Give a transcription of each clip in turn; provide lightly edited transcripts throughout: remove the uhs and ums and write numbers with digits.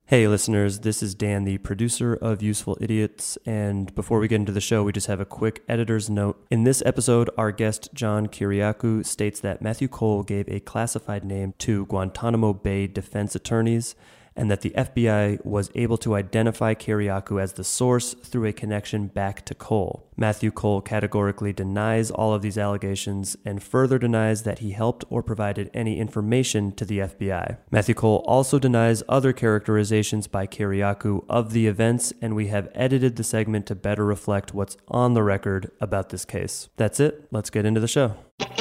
Hey listeners, this is Dan, the producer of Useful Idiots, and before we get into the show, we just have a quick editor's note. In this episode, our guest John Kiriakou states that Matthew Cole gave a classified name to Guantanamo Bay defense attorneys, and that the FBI was able to identify Kiriakou as the source through a connection back to Cole. Matthew Cole categorically denies all of these allegations and further denies that he helped or provided any information to the FBI. Matthew Cole also denies other characterizations by Kiriakou of the events, and we have edited the segment to better reflect what's on the record about this case. That's it. Let's get into the show.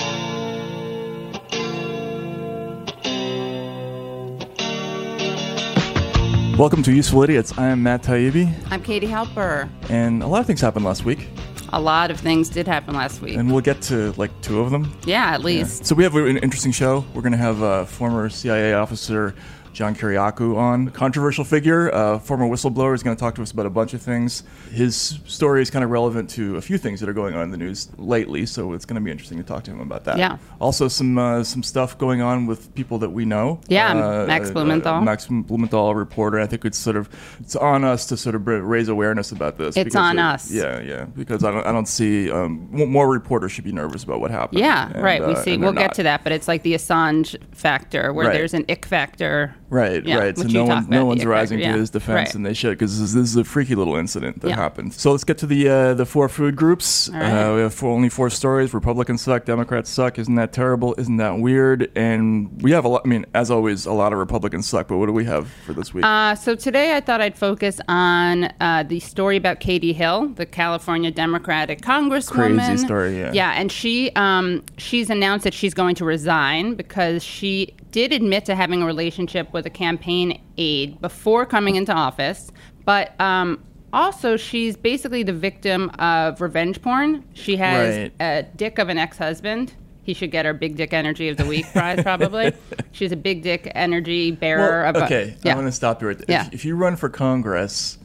Welcome to Useful Idiots. I am Matt Taibbi. I'm Katie Halper. And a lot of things happened last week. A lot of things did happen last week. And we'll get to like two of them. Yeah, at least. Yeah. So we have an interesting show. We're going to have former CIA officer John Kiriakou on. Controversial figure, former whistleblower, is going to talk to us about a bunch of things. His story is kind of relevant to a few things that are going on in the news lately, so it's going to be interesting to talk to him about that. Yeah. Also, some stuff going on with people that we know. Yeah, Max Blumenthal. Max Blumenthal, a reporter. I think it's on us to sort of raise awareness about this. It's on us. Yeah, because I don't see more reporters should be nervous about what happened. Yeah, and, right. We'll get not. To that, but it's like the Assange factor, where there's an ick factor. Right. So no one's rising to his defense, and they should, because this is a freaky little incident that happened. So let's get to the four food groups. Right. We have only four stories. Republicans suck. Democrats suck. Isn't that terrible? Isn't that weird? And we have a lot. I mean, as always, a lot of Republicans suck. But what do we have for this week? So today I thought I'd focus on the story about Katie Hill, the California Democratic Congresswoman. Crazy story. Yeah. Yeah, and she's announced that she's going to resign because she did admit to having a relationship with a campaign aide before coming into office, but also she's basically the victim of revenge porn. She has a dick of an ex-husband. He should get her Big Dick Energy of the Week prize, probably. She's a big dick energy bearer. I'm going to stop you right there. Yeah. If you run for Congress,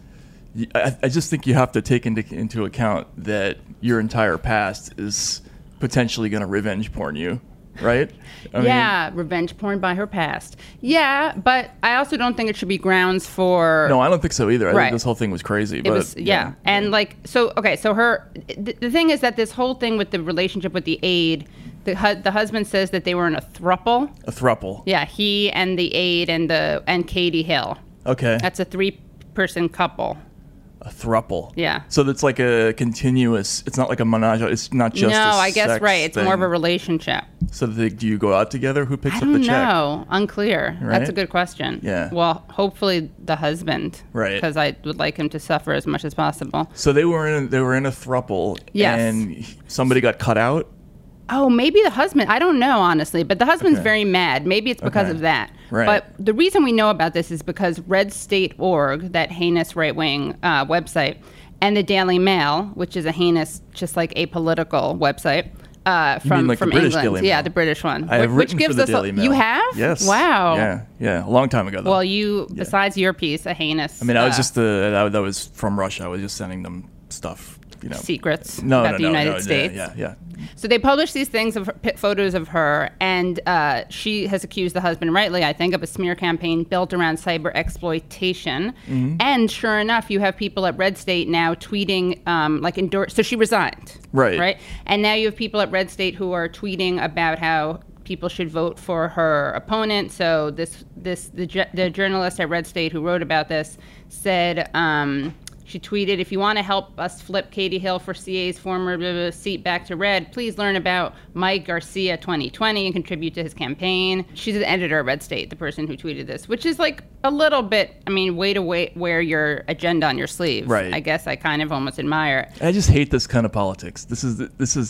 I just think you have to take into account that your entire past is potentially going to revenge porn you. Right? I mean, revenge porn by her past. Yeah, but I also don't think it should be grounds for... No, I don't think so either. I think this whole thing was crazy. And so her... The thing is that this whole thing with the relationship with the aide, the husband says that they were in a throuple. A throuple. Yeah, he and the aide and Katie Hill. Okay. That's a 3-person couple. A throuple. Yeah. So that's like a continuous. It's not like a menage. It's not just. No, I guess right. It's more of a relationship. So do you go out together? Who picks up the check? I don't know. Unclear. Right? That's a good question. Yeah. Well, hopefully the husband. Right. Because I would like him to suffer as much as possible. So they were in a throuple. Yes. And somebody got cut out. Oh, maybe the husband. I don't know, honestly. But the husband's very mad. Maybe it's because of that. Right. But the reason we know about this is because RedState.org, that heinous right-wing website, and the Daily Mail, which is a heinous, just like apolitical website from British England. Daily Mail? Yeah, the British one. I have written gives for the Daily Mail. You have? Yes. Wow. Yeah. A long time ago, though. Well, besides your piece, a heinous... I mean, I was just that was from Russia. I was just sending them stuff. Secrets about the United States. Yeah. So they published these things of photos of her, and she has accused the husband, rightly, I think, of a smear campaign built around cyber exploitation. Mm-hmm. And sure enough, you have people at Red State now tweeting, so she resigned. Right. And now you have people at Red State who are tweeting about how people should vote for her opponent. So the journalist at Red State who wrote about this said... She tweeted, if you want to help us flip Katie Hill for CA's former seat back to red, please learn about Mike Garcia 2020 and contribute to his campaign. She's an editor at Red State, the person who tweeted this, which is like a little bit, way to wear your agenda on your sleeve. Right. I guess I kind of almost admire it. I just hate this kind of politics. This is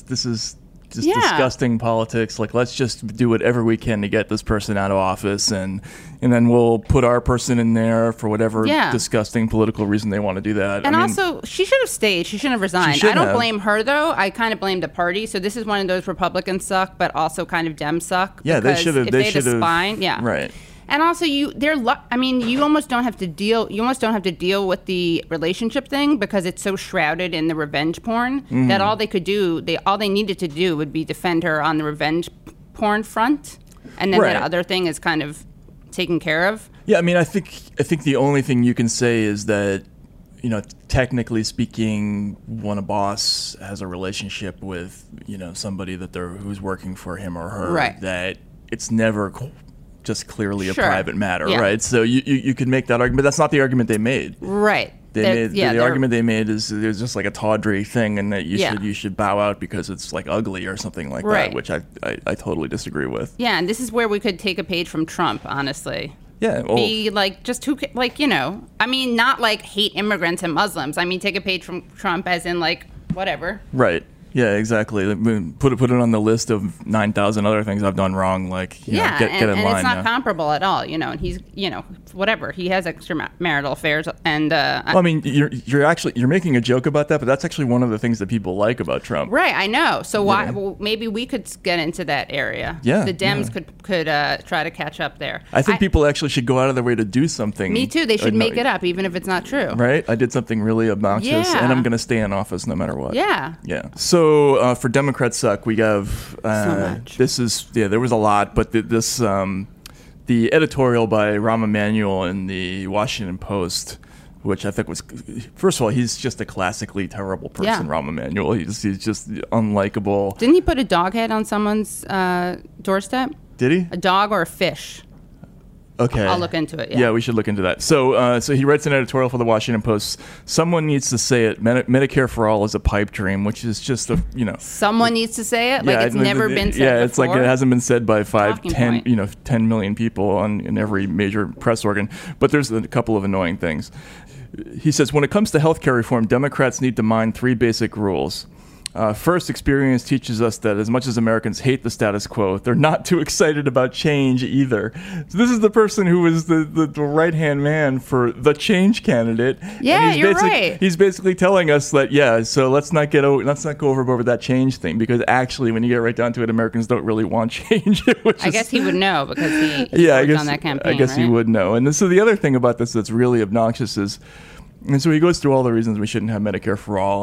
just disgusting politics. Like, let's just do whatever we can to get this person out of office, and then we'll put our person in there for whatever disgusting political reason they want to do that. And also, she should have stayed. She shouldn't have resigned. I don't blame her, though. I kind of blame the party. So this is one of those Republicans suck, but also kind of Dems suck. Yeah, they should have. If they had a spine, right. And also, you almost don't have to deal. You almost don't have to deal with the relationship thing because it's so shrouded in the revenge porn that all they needed to do would be defend her on the revenge porn front, and then that other thing is kind of taken care of. Yeah, I mean, I think the only thing you can say is that, technically speaking, when a boss has a relationship with, somebody who's working for him or her, right, that it's never just clearly sure, a private matter, right? So you could make that argument, but that's not the argument they made. Right. The argument they made is there's just like a tawdry thing, and that you should bow out because it's like ugly or something like that, which I totally disagree with. Yeah, and this is where we could take a page from Trump, honestly. Yeah, be like, just who, like, I mean, not like hate immigrants and Muslims. I mean, take a page from Trump as in like whatever. Right. Yeah, exactly. Put it on the list of 9,000 other things I've done wrong. Like, get in line. And it's not comparable at all. And he's, whatever. He has extramarital affairs, and. Well, I mean, you're making a joke about that, but that's actually one of the things that people like about Trump. Right, I know. So why? Well, maybe we could get into that area. Yeah, the Dems could try to catch up there. I think people actually should go out of their way to do something. Me too. They should make it up, even if it's not true. Right. I did something really obnoxious, and I'm going to stay in office no matter what. Yeah. Yeah. So for Democrats Suck, we have so much. There was a lot, but the editorial by Rahm Emanuel in the Washington Post, which I think was, first of all, he's just a classically terrible person. Rahm Emanuel, he's just unlikable. Didn't he put a dog head on someone's doorstep? Did he? A dog or a fish? Okay. I'll look into it. Yeah, we should look into that. So he writes an editorial for the Washington Post. Someone needs to say it. Medicare for all is a pipe dream, which is just Someone needs to say it. Like it's never been said. Yeah, it's before. like it hasn't been said by 10 million people in every major press organ. But there's a couple of annoying things. He says, when it comes to healthcare reform, Democrats need to mind 3 basic rules. First, experience teaches us that as much as Americans hate the status quo, they're not too excited about change either. So this is the person who was the right-hand man for the change candidate. Yeah, you're right. He's basically telling us that, so let's not go overboard with that change thing, because actually, when you get right down to it, Americans don't really want change. I guess he would know because he worked on that campaign. I guess he would know. And so the other thing about this that's really obnoxious is. And so he goes through all the reasons we shouldn't have Medicare for all,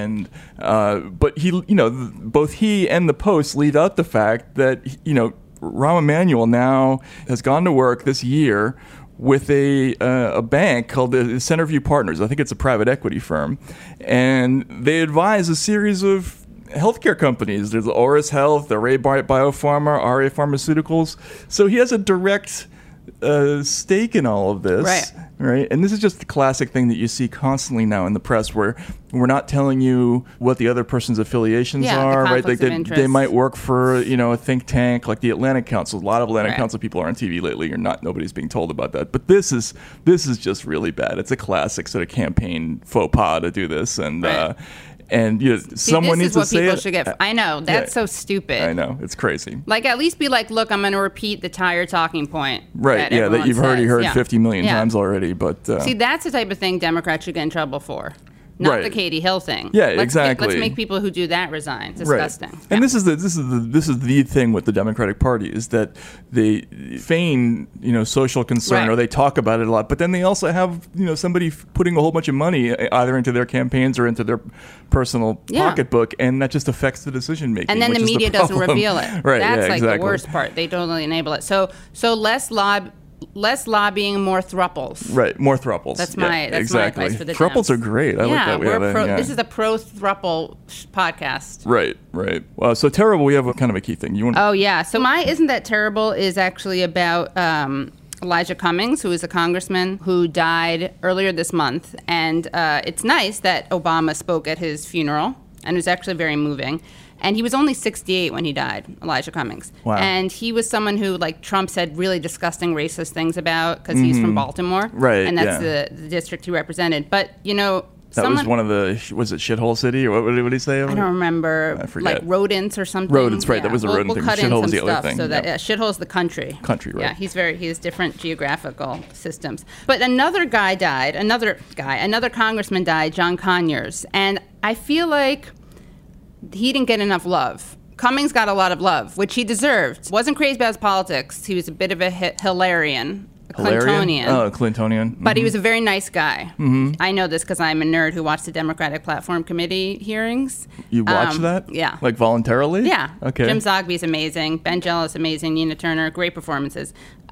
but he, both he and the Post leave out the fact that, Rahm Emanuel now has gone to work this year with a bank called the Centerview Partners. I think it's a private equity firm, and they advise a series of healthcare companies. There's Auris Health, Array Biopharma, RA Pharmaceuticals. So he has a direct stake in all of this, right? And this is just the classic thing that you see constantly now in the press, where we're not telling you what the other person's affiliations are, right? Like they might work for a think tank like the Atlantic Council. A lot of Atlantic Council people are on TV lately. Nobody's being told about that. But this is just really bad. It's a classic sort of campaign faux pas to do this, and someone needs to say it. This is what people should get. I know. That's so stupid. I know. It's crazy. Like, at least be like, look, I'm going to repeat the entire talking point. Right. That you've already heard 50 million times already. But see, that's the type of thing Democrats should get in trouble for. Not the Katie Hill thing. Yeah, exactly. Let's make people who do that resign. It's disgusting. Right. And this is the thing with the Democratic Party, is that they feign social concern, or they talk about it a lot, but then they also have somebody putting a whole bunch of money either into their campaigns or into their personal pocketbook, and that just affects the decision making. And then the media doesn't reveal it. Right. That's exactly. The worst part. They totally enable it. So less lobbying, more thruples. Right, more thruples. That's my advice for the Thruples Dems. are great. I like that. This is a pro-thruple podcast. Right. So terrible. We have a kind of a key thing. Oh yeah. So my Isn't That Terrible is actually about Elijah Cummings, who is a congressman who died earlier this month, and it's nice that Obama spoke at his funeral, and it was actually very moving. And he was only 68 when he died, Elijah Cummings. Wow. And he was someone who, like, Trump said really disgusting racist things about, because he's from Baltimore. Right, and that's the district he represented. But, that was one of was it Shithole City, or what did he say? I don't remember. I forget. Like rodents or something. Rodents, right. That was the rodent thing. Shithole's the other thing. So Shithole's the country. Country, right. Yeah, he has different geographical systems. But another guy died, another congressman died, John Conyers. And I feel like he didn't get enough love. Cummings got a lot of love, which he deserved. Wasn't crazy about his politics. He was a bit of a Hillarian. Clintonian. Oh, Clintonian. Mm-hmm. But he was a very nice guy. Mm-hmm. I know this because I'm a nerd who watched the Democratic Platform Committee hearings. You watched that? Yeah. Like voluntarily? Yeah. Okay. Jim Zogby's amazing. Ben Jealous, amazing. Nina Turner, great performances.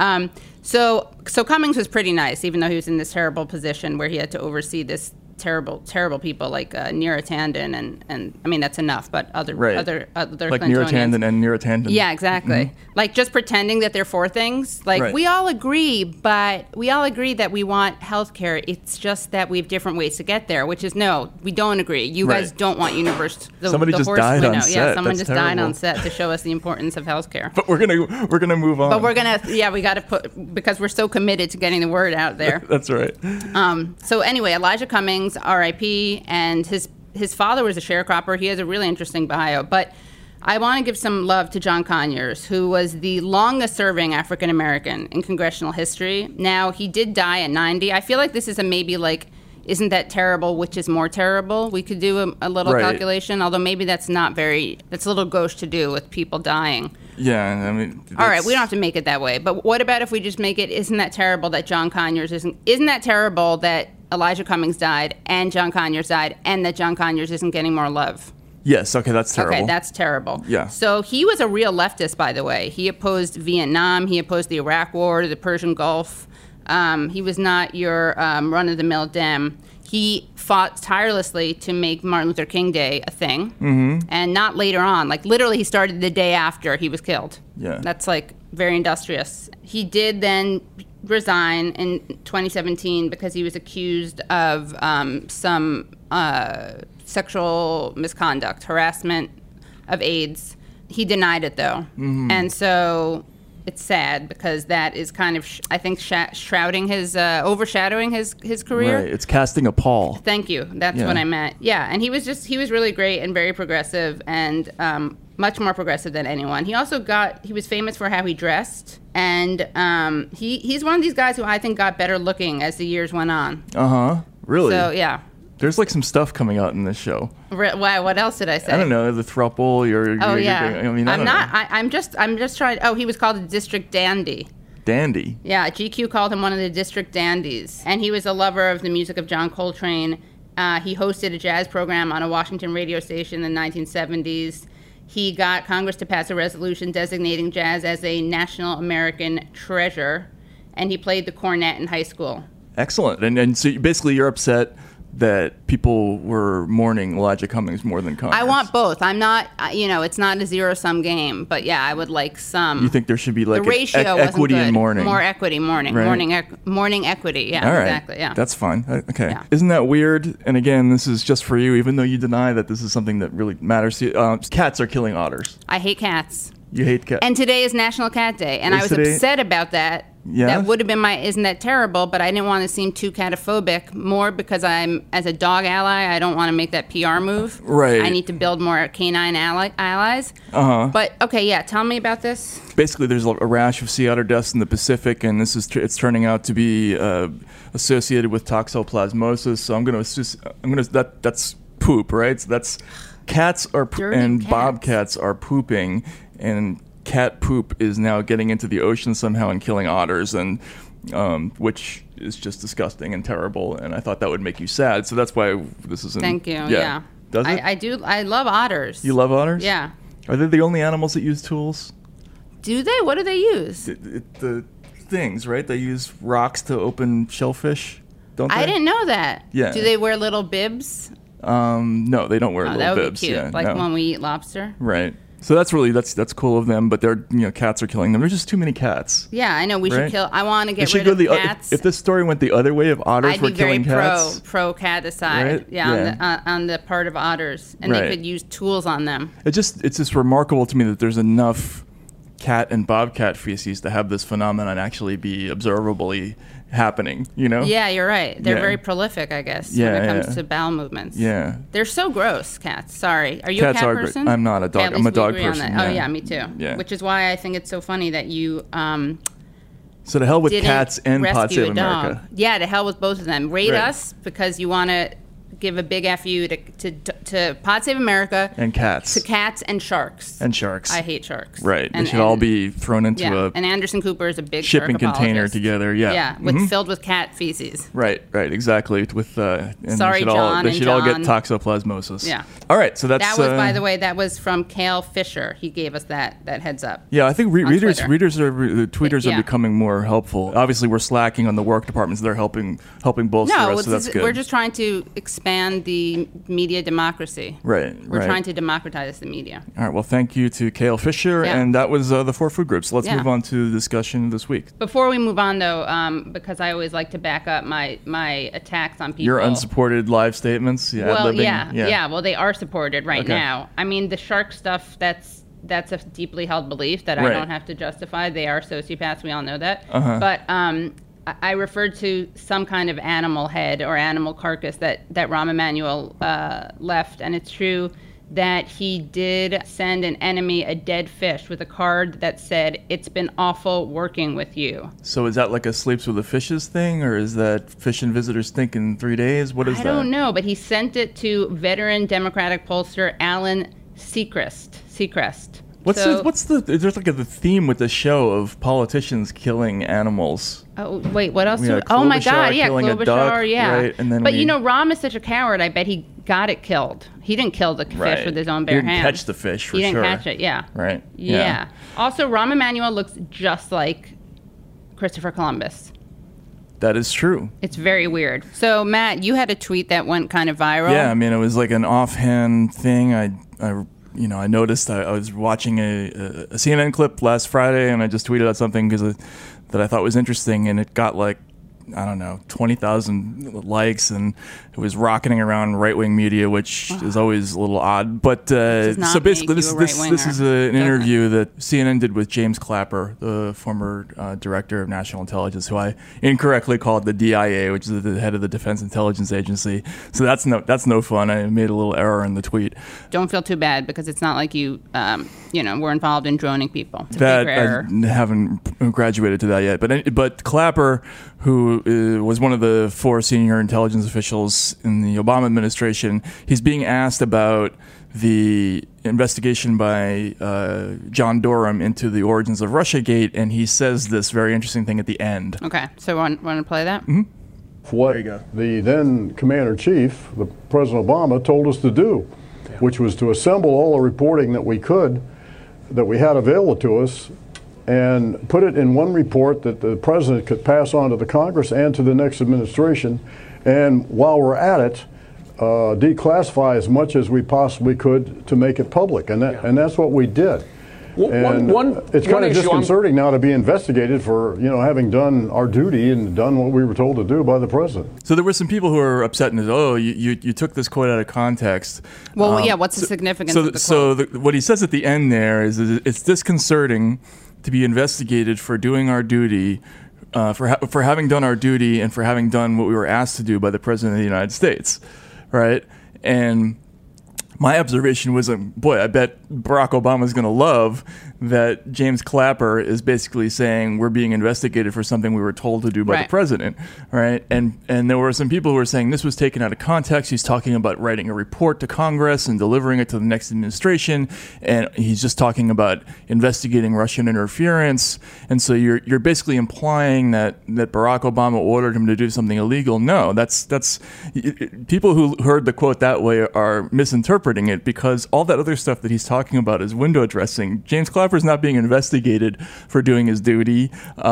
So Cummings was pretty nice, even though he was in this terrible position where he had to oversee this terrible people like Neera Tanden and I mean that's enough, but other like Neera Tanden and Neera Tanden. Yeah, exactly. Mm-hmm. Like just pretending that they're for things. Like we all agree, but we all agree that we want health care. It's just that we have different ways to get there, which is no, we don't agree. You guys don't want universal. Somebody just died on set. Yeah, someone that's just died on set to show us the importance of health care. But we're gonna move on. But we got to put because we're so committed to getting the word out there. That's right. So anyway, Elijah Cummings, R.I.P., and his father was a sharecropper. He has a really interesting bio. But I want to give some love to John Conyers, who was the longest-serving African-American in congressional history. Now, he did die at 90. I feel like this is a maybe like, isn't that terrible, which is more terrible? We could do a little calculation, although maybe that's a little gauche to do with people dying. Yeah, I mean... All right, we don't have to make it that way. But what about if we just make it, isn't that terrible that John Conyers isn't that terrible that Elijah Cummings died and John Conyers died and that John Conyers isn't getting more love? Yes, okay, that's terrible. Okay, that's terrible. Yeah. So he was a real leftist, by the way. He opposed Vietnam. He opposed the Iraq War, the Persian Gulf. He was not your run-of-the-mill Dem. He fought tirelessly to make Martin Luther King Day a thing, and not later on. Like, literally, he started the day after he was killed. Yeah. That's, like, very industrious. He did then resign in 2017 because he was accused of some sexual misconduct, harassment of aides. He denied it, though. Mm-hmm. And so it's sad because that is kind of, I think, overshadowing his career. Right. It's casting a pall. Thank you. That's what I meant. Yeah. And he was really great and very progressive and much more progressive than anyone. He was famous for how he dressed. And he's one of these guys who I think got better looking as the years went on. Uh-huh. Really? So, yeah. There's like some stuff coming out in this show. Why? What else did I say? I don't know. The throuple. I'm just trying. Oh, he was called a district dandy. Dandy. Yeah, GQ called him one of the district dandies, and he was a lover of the music of John Coltrane. He hosted a jazz program on a Washington radio station in the 1970s. He got Congress to pass a resolution designating jazz as a national American treasure, and he played the cornet in high school. Excellent. And so basically you're upset that people were mourning Elijah Cummings more than Conyers. I want both. I'm not, it's not a zero-sum game, but yeah, I would like some. You think there should be like the ratio equity in mourning? More equity, mourning. Right? Mourning equity, yeah, all right. Exactly, yeah. That's fine. Okay. Yeah. Isn't that weird? And again, this is just for you, even though you deny that this is something that really matters to you. Cats are killing otters. I hate cats. You hate cats. And today is National Cat Day, and I was upset about that. Yeah? That would have been isn't that terrible, but I didn't want to seem too catophobic, more because as a dog ally, I don't want to make that PR move. Right. I need to build more canine allies. Uh-huh. But, okay, yeah, tell me about this. Basically, there's a rash of sea otter deaths in the Pacific, and it's turning out to be associated with toxoplasmosis, so that's poop, right? So that's cats bobcats are pooping, and cat poop is now getting into the ocean somehow and killing otters, and which is just disgusting and terrible. And I thought that would make you sad, so that's why this isn't. Thank you. Yeah. Does it? I do. I love otters. You love otters? Yeah. Are they the only animals that use tools? Do they? What do they use? The things, right? They use rocks to open shellfish, don't they? I didn't know that. Yeah. Do they wear little bibs? No, they don't wear little that would bibs. Be cute. Yeah, when we eat lobster. Right. So that's cool of them, but cats are killing them. There's just too many cats. Yeah, I know. We should kill. I want to get rid of cats. If this story went the other way, if otters were killing cats, I'd be very pro caticide. Right? Yeah. On the part of otters, and they could use tools on them. It's just remarkable to me that there's enough cat and bobcat feces to have this phenomenon actually be observably happening, Yeah, you're right. They're very prolific, I guess, when it comes to bowel movements. Yeah. They're so gross, cats. Sorry. Are you cats a cat person? I'm not a dog. I'm a dog person. Yeah. Oh, yeah, me too. Yeah. Which is why I think it's so funny that you so to hell with cats and Pod Save America. Yeah, to hell with both of them. Rate us because you want to give a big FU to Pod Save America and cats, to cats and sharks. I hate sharks. Right, they should all be thrown into a and Anderson Cooper is a big shipping container together. Filled with cat feces. Right, exactly. With sorry, John. They should all get toxoplasmosis. Yeah. All right, so that's that was by the way, that was from Cale Fisher. He gave us that heads up. Yeah, I think tweeters are becoming more helpful. Obviously, we're slacking on the work departments. They're helping bolster us, so that's good. We're just trying to expand the media democracy. Right. We're trying to democratize the media. All right. Well, thank you to Cale Fisher, and that was the 4 food groups. Let's move on to the discussion this week. Before we move on, though, because I always like to back up my attacks on people. Your unsupported live statements. Well, Well, they are supported right now. I mean, the shark stuff. That's a deeply held belief that I don't have to justify. They are sociopaths. We all know that. But I referred to some kind of animal head or animal carcass that Rahm Emanuel left, and it's true that he did send an enemy a dead fish with a card that said, "It's been awful working with you." So is that like a sleeps with the fishes thing, or is that fish and visitors think in 3 days? What is that? I don't know, but he sent it to veteran Democratic pollster Alan Seacrest. There's like the theme with the show of politicians killing animals. Oh, wait, what else? Oh my God, Klobuchar, right? And then Rahm is such a coward. I bet he got it killed. He didn't kill the fish with his own bare hands. He didn't catch the fish, for sure. He didn't catch it, yeah. Right. Yeah. Also, Rahm Emanuel looks just like Christopher Columbus. That is true. It's very weird. So, Matt, you had a tweet that went kind of viral. Yeah, I mean, it was like an offhand thing. I noticed I was watching a CNN clip last Friday, and I just tweeted out something that I thought was interesting, and it got like, I don't know, 20,000 likes, and it was rocketing around right-wing media, which is always a little odd. But so basically, this is an interview that CNN did with James Clapper, the former director of national intelligence, who I incorrectly called the DIA, which is the head of the Defense Intelligence Agency. So that's no fun. I made a little error in the tweet. Don't feel too bad, because it's not like you were involved in droning people. It's that I haven't graduated to that yet. But Clapper, who was one of the 4 senior intelligence officials in the Obama administration, he's being asked about the investigation by John Durham into the origins of Russiagate, and he says this very interesting thing at the end. Okay, so want to play that? Mm-hmm. What the then Commander-in-Chief, President Obama, told us to do, which was to assemble all the reporting that we had available to us, and put it in one report that the president could pass on to the Congress and to the next administration. And while we're at it, declassify as much as we possibly could to make it public. And that's what we did. It's kind of disconcerting now to be investigated for, having done our duty and done what we were told to do by the president. So there were some people who were upset and said, you took this quote out of context. Well, what's the significance of the quote? So what he says at the end there is it's disconcerting to be investigated for doing our duty, for having done our duty, and for having done what we were asked to do by the President of the United States, right? And my observation was, boy, I bet Barack Obama is going to love that James Clapper is basically saying we're being investigated for something we were told to do by the president, right? And there were some people who were saying this was taken out of context. He's talking about writing a report to Congress and delivering it to the next administration, and he's just talking about investigating Russian interference. And so you're basically implying that Barack Obama ordered him to do something illegal. No, that's people who heard the quote that way are misinterpreting it, because all that other stuff that he's talking about is window dressing. James Clapper is not being investigated for doing his duty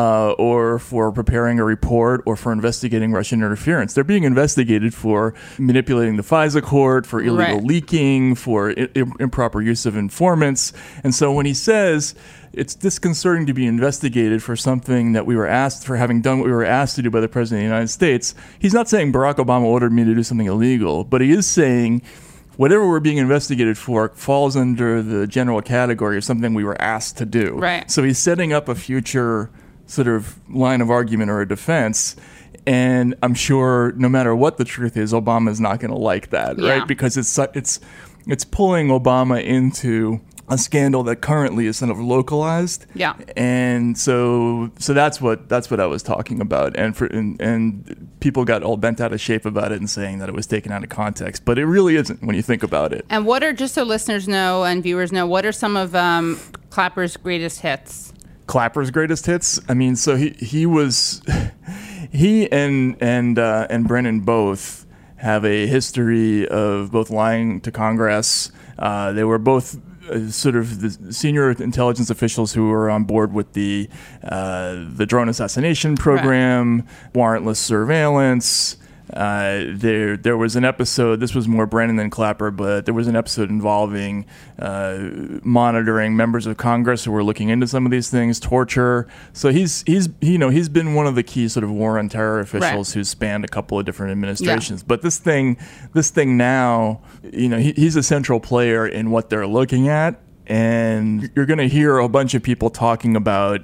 or for preparing a report or for investigating Russian interference. They're being investigated for manipulating the FISA court, for illegal leaking, for improper use of informants. And so when he says it's disconcerting to be investigated for something that we were asked, for having done what we were asked to do by the President of the United States, he's not saying Barack Obama ordered me to do something illegal, but he is saying whatever we're being investigated for falls under the general category of something we were asked to do. Right. So he's setting up a future sort of line of argument or a defense. And I'm sure no matter what the truth is, Obama is not going to like that, right? Because it's pulling Obama into a scandal that currently is sort of localized. Yeah. And so that's what I was talking about. And people got all bent out of shape about it and saying that it was taken out of context, but it really isn't when you think about it. And what are, just so listeners know and viewers know, what are some of Clapper's greatest hits? Clapper's greatest hits? I mean, so he was he and Brennan both have a history of both lying to Congress. They were both sort of the senior intelligence officials who were on board with the drone assassination program, right. Warrantless surveillance. There was an episode, this was more Brennan than Clapper, but there was an episode involving monitoring members of Congress who were looking into some of these things, torture. So he's been one of the key sort of war on terror officials, right. who's spanned a couple of different administrations. Yeah. But this thing now, he's a central player in what they're looking at. And you're going to hear a bunch of people talking about,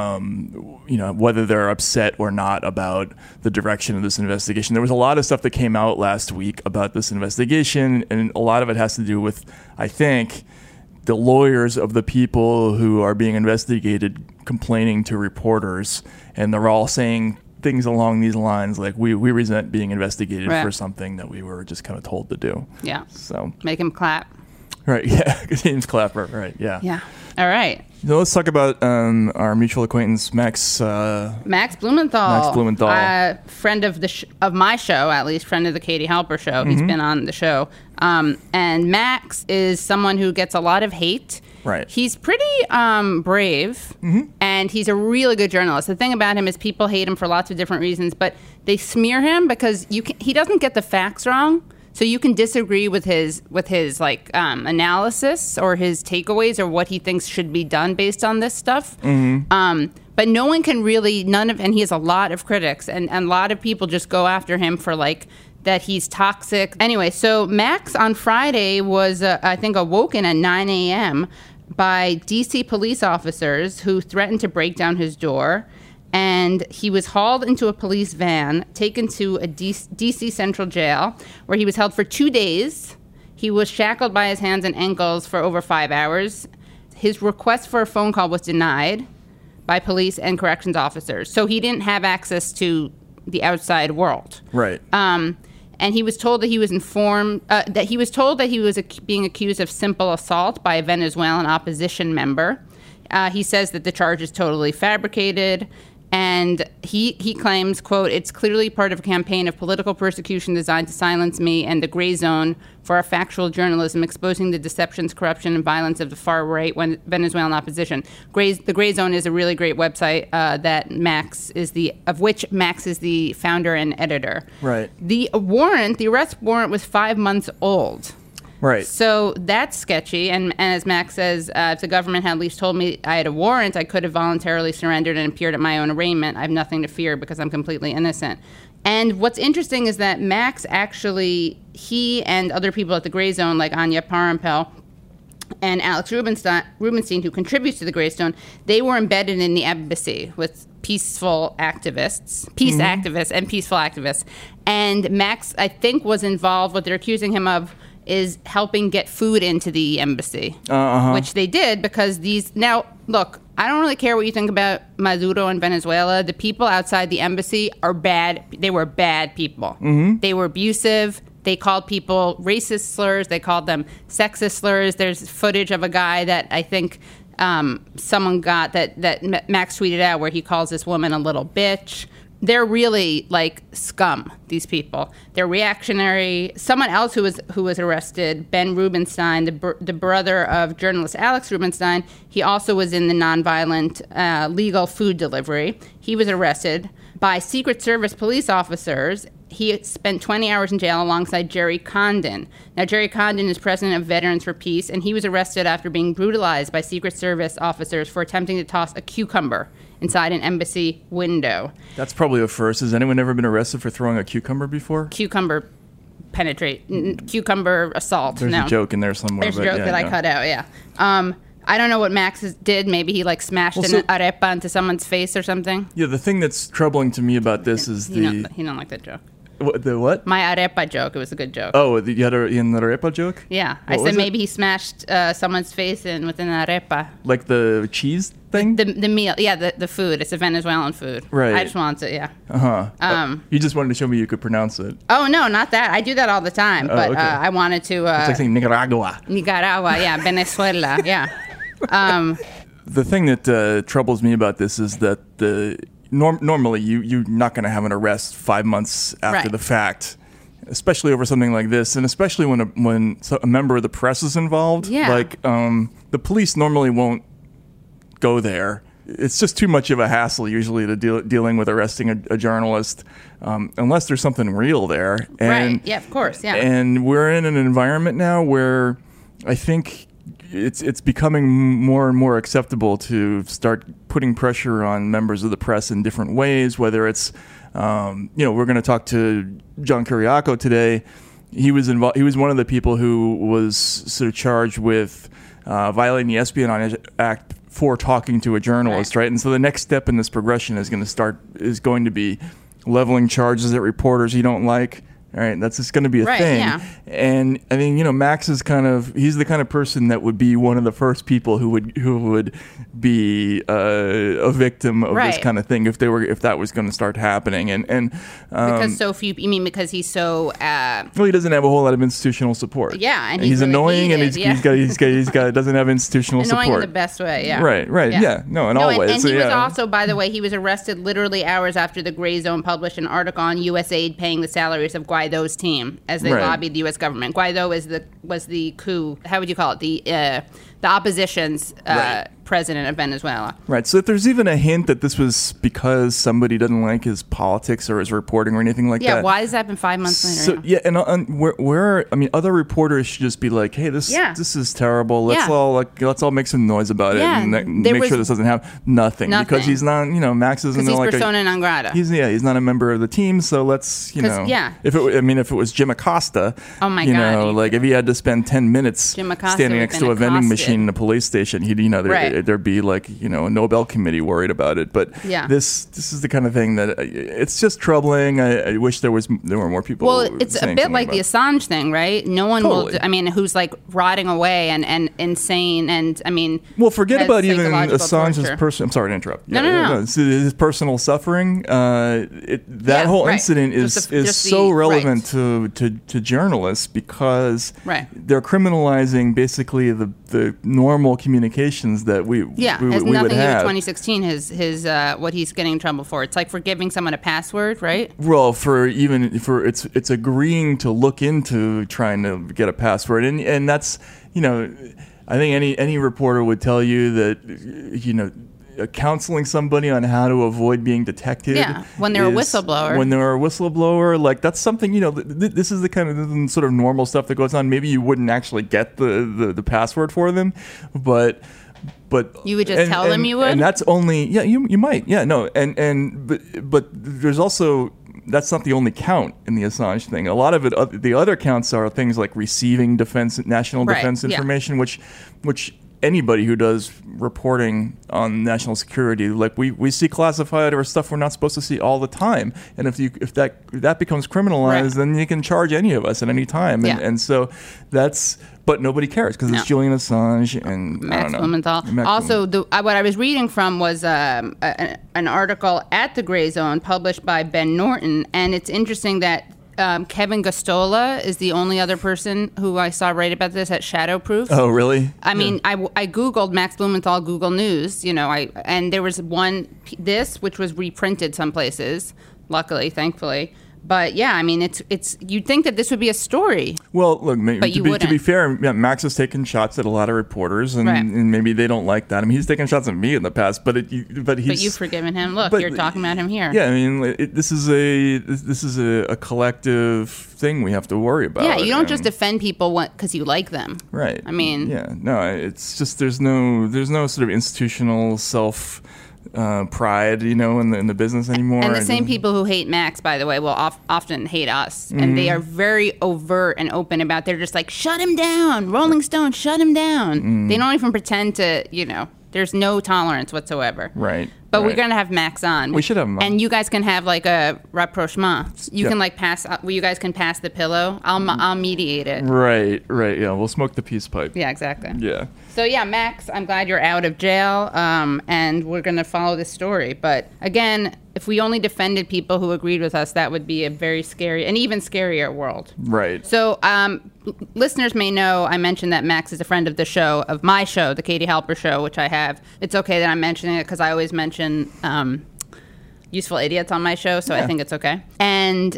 whether they're upset or not about the direction of this investigation. There was a lot of stuff that came out last week about this investigation, and a lot of it has to do with, I think, the lawyers of the people who are being investigated complaining to reporters, and they're all saying things along these lines like, we resent being investigated right. for something that we were just kind of told to do. Yeah. So make him clap. Right, yeah. James Clapper, right, yeah. Yeah. All right. So let's talk about our mutual acquaintance, Max Blumenthal. Max Blumenthal. Friend of my show, at least, friend of the Katie Halper show. Mm-hmm. He's been on the show. And Max is someone who gets a lot of hate. Right. He's pretty brave, mm-hmm. and he's a really good journalist. The thing about him is people hate him for lots of different reasons, but they smear him because he doesn't get the facts wrong. So you can disagree with his analysis or his takeaways or what he thinks should be done based on this stuff. Mm-hmm. But no one can really, and he has a lot of critics, and a lot of people just go after him for that he's toxic. Anyway, so Max on Friday was, I think, awoken at 9 a.m. by D.C. police officers who threatened to break down his door. And he was hauled into a police van, taken to a D.C. Central Jail, where he was held for 2 days. He was shackled by his hands and ankles for over 5 hours. His request for a phone call was denied by police and corrections officers. So he didn't have access to the outside world. Right. And he was told that he was being accused of simple assault by a Venezuelan opposition member. He says that the charge is totally fabricated. And he claims, quote, "It's clearly part of a campaign of political persecution designed to silence me and the gray zone for our factual journalism, exposing the deceptions, corruption, and violence of the far-right Venezuelan opposition." The Gray Zone is a really great website of which Max is the founder and editor. Right. The arrest warrant was 5 months old. Right. So that's sketchy. And as Max says, if the government had at least told me I had a warrant, I could have voluntarily surrendered and appeared at my own arraignment. I have nothing to fear because I'm completely innocent. And what's interesting is that Max actually, he and other people at the Gray Zone, like Anya Parampil and Alex Rubenstein, who contributes to the Gray Zone, they were embedded in the embassy with peaceful activists, and peaceful activists. And Max, I think, was involved, what they're accusing him of, is helping get food into the embassy, which they did because now, look, I don't really care what you think about Maduro and Venezuela. The people outside the embassy are bad. They were bad people. Mm-hmm. They were abusive. They called people racist slurs. They called them sexist slurs. There's footage of a guy that I think someone got that Max tweeted out where he calls this woman a little bitch. They're really like scum, these people. They're reactionary. Someone else who was arrested, Ben Rubenstein, the brother of journalist Alex Rubenstein, he also was in the nonviolent legal food delivery. He was arrested by Secret Service police officers. He spent 20 hours in jail alongside Jerry Condon. Now, Jerry Condon is president of Veterans for Peace, and he was arrested after being brutalized by Secret Service officers for attempting to toss a cucumber inside an embassy window. That's probably a first. Has anyone ever been arrested for throwing a cucumber before? Cucumber assault. There's a joke in there somewhere. There's a joke that I cut out, yeah. I don't know what Max did. Maybe he smashed an arepa into someone's face or something. Yeah, the thing that's troubling to me about this is he don't like that joke. The what? My arepa joke. It was a good joke. Oh, you had an arepa joke? Yeah. I said maybe he smashed someone's face in with an arepa. Like the cheese thing? The meal. Yeah, the food. It's a Venezuelan food. Right. I just wanted to, yeah. Uh-huh. You just wanted to show me you could pronounce it. Oh, no, not that. I do that all the time. But okay. I wanted to... it's like saying Nicaragua. Nicaragua, yeah. Venezuela, yeah. The thing that troubles me about this is that normally you're not going to have an arrest 5 months after the fact, especially over something like this, and especially when a member of the press is involved. Yeah. Like the police normally won't go there. It's just too much of a hassle usually to dealing with arresting a journalist, unless there's something real there. And, right. Yeah, of course. Yeah. And we're in an environment now where I think it's becoming more and more acceptable to start putting pressure on members of the press in different ways, whether it's, we're going to talk to John Kiriakou today. He was involved. He was one of the people who was sort of charged with violating the Espionage Act for talking to a journalist, right? And so the next step in this progression is going to be leveling charges at reporters you don't like. All right, that's just going to be a thing. Yeah. And I mean, Max is he's the kind of person that would be one of the first people who would be a victim of this kind of thing if that was going to start happening. And because so few, you mean because he's so well, he doesn't have a whole lot of institutional support. Yeah, and he's really annoying, hated, and he's got doesn't have institutional annoying support. In the best way, yeah. Right, yeah. No, in all ways. And he was also, by the way, he was arrested literally hours after the Gray Zone published an article on USAID paying the salaries of Guaido's team as they lobbied the U.S. government. Guaido was the coup. How would you call it? The opposition's president of Venezuela. Right. So if there's even a hint that this was because somebody doesn't like his politics or his reporting or anything like that. Yeah. Why has that been 5 months later? So and other reporters should just be like, hey, this is terrible. Let's all make some noise about it and make sure this doesn't have nothing because he's not. Max isn't he's like persona non grata. He's not a member of the team. So let's If it was Jim Acosta, oh my God, like if he had to spend 10 minutes standing next to a vending machine in a police station, there'd be like a Nobel committee worried about it. But this is the kind of thing that it's just troubling. I wish there were more people. Well, it's a bit like the Assange thing, right? No one will. I mean, who's like rotting away and insane, and I mean, well, forget about even Assange's person. I'm sorry to interrupt. No. His personal suffering. That whole incident is so relevant to journalists because they're criminalizing basically the normal communications that we would have. Has nothing to do with 2016. His what he's getting in trouble for. It's like for giving someone a password, right? Well, it's agreeing to look into trying to get a password, and that's I think any reporter would tell you that counseling somebody on how to avoid being detected. Yeah, when they're a whistleblower. Like that's something, this is the kind of sort of normal stuff that goes on. Maybe you wouldn't actually get the password for them, but you would just tell them you would? And that's only, you might. Yeah, no. But there's also, that's not the only count in the Assange thing. A lot of it, the other counts are things like receiving national defense information, which anybody who does reporting on national security, like we see classified or stuff we're not supposed to see all the time, and if that becomes criminalized, then you can charge any of us at any time, and so that's. But nobody cares because it's Julian Assange and Max Blumenthal. Also, what I was reading from was an article at the Gray Zone published by Ben Norton, and it's interesting that Kevin Gosztola is the only other person who I saw write about this at Shadowproof. Oh, really? I mean, I Googled Max Blumenthal Google News, and there was which was reprinted some places, luckily, thankfully. But yeah, I mean, it's you'd think that this would be a story. But to be fair, Max has taken shots at a lot of reporters, and maybe they don't like that. I mean, he's taken shots at me in the past, but you've forgiven him. Look, you're talking about him here. Yeah, I mean, this is a collective thing we have to worry about. Yeah, you don't just defend people because you like them. Right. I mean, it's just there's no sort of institutional self. Pride, in the business anymore. And the same people who hate Max, by the way, will often hate us. And they are very overt and open about, they're just like, shut him down, Rolling Stone, shut him down. They don't even pretend to, there's no tolerance whatsoever. Right. But we're gonna have Max on. We should have him on. And you guys can have like a rapprochement. You can like pass. You guys can pass the pillow. I'll mediate it. Right. Yeah, we'll smoke the peace pipe. Yeah, exactly. Yeah. So yeah, Max, I'm glad you're out of jail. And we're gonna follow this story. But again, if we only defended people who agreed with us, that would be a very scary, and even scarier world. Right. So listeners may know I mentioned that Max is a friend of the show, of my show, the Katie Halper Show, which I have. It's okay that I'm mentioning it because I always mention useful idiots on my show, so I think it's okay. And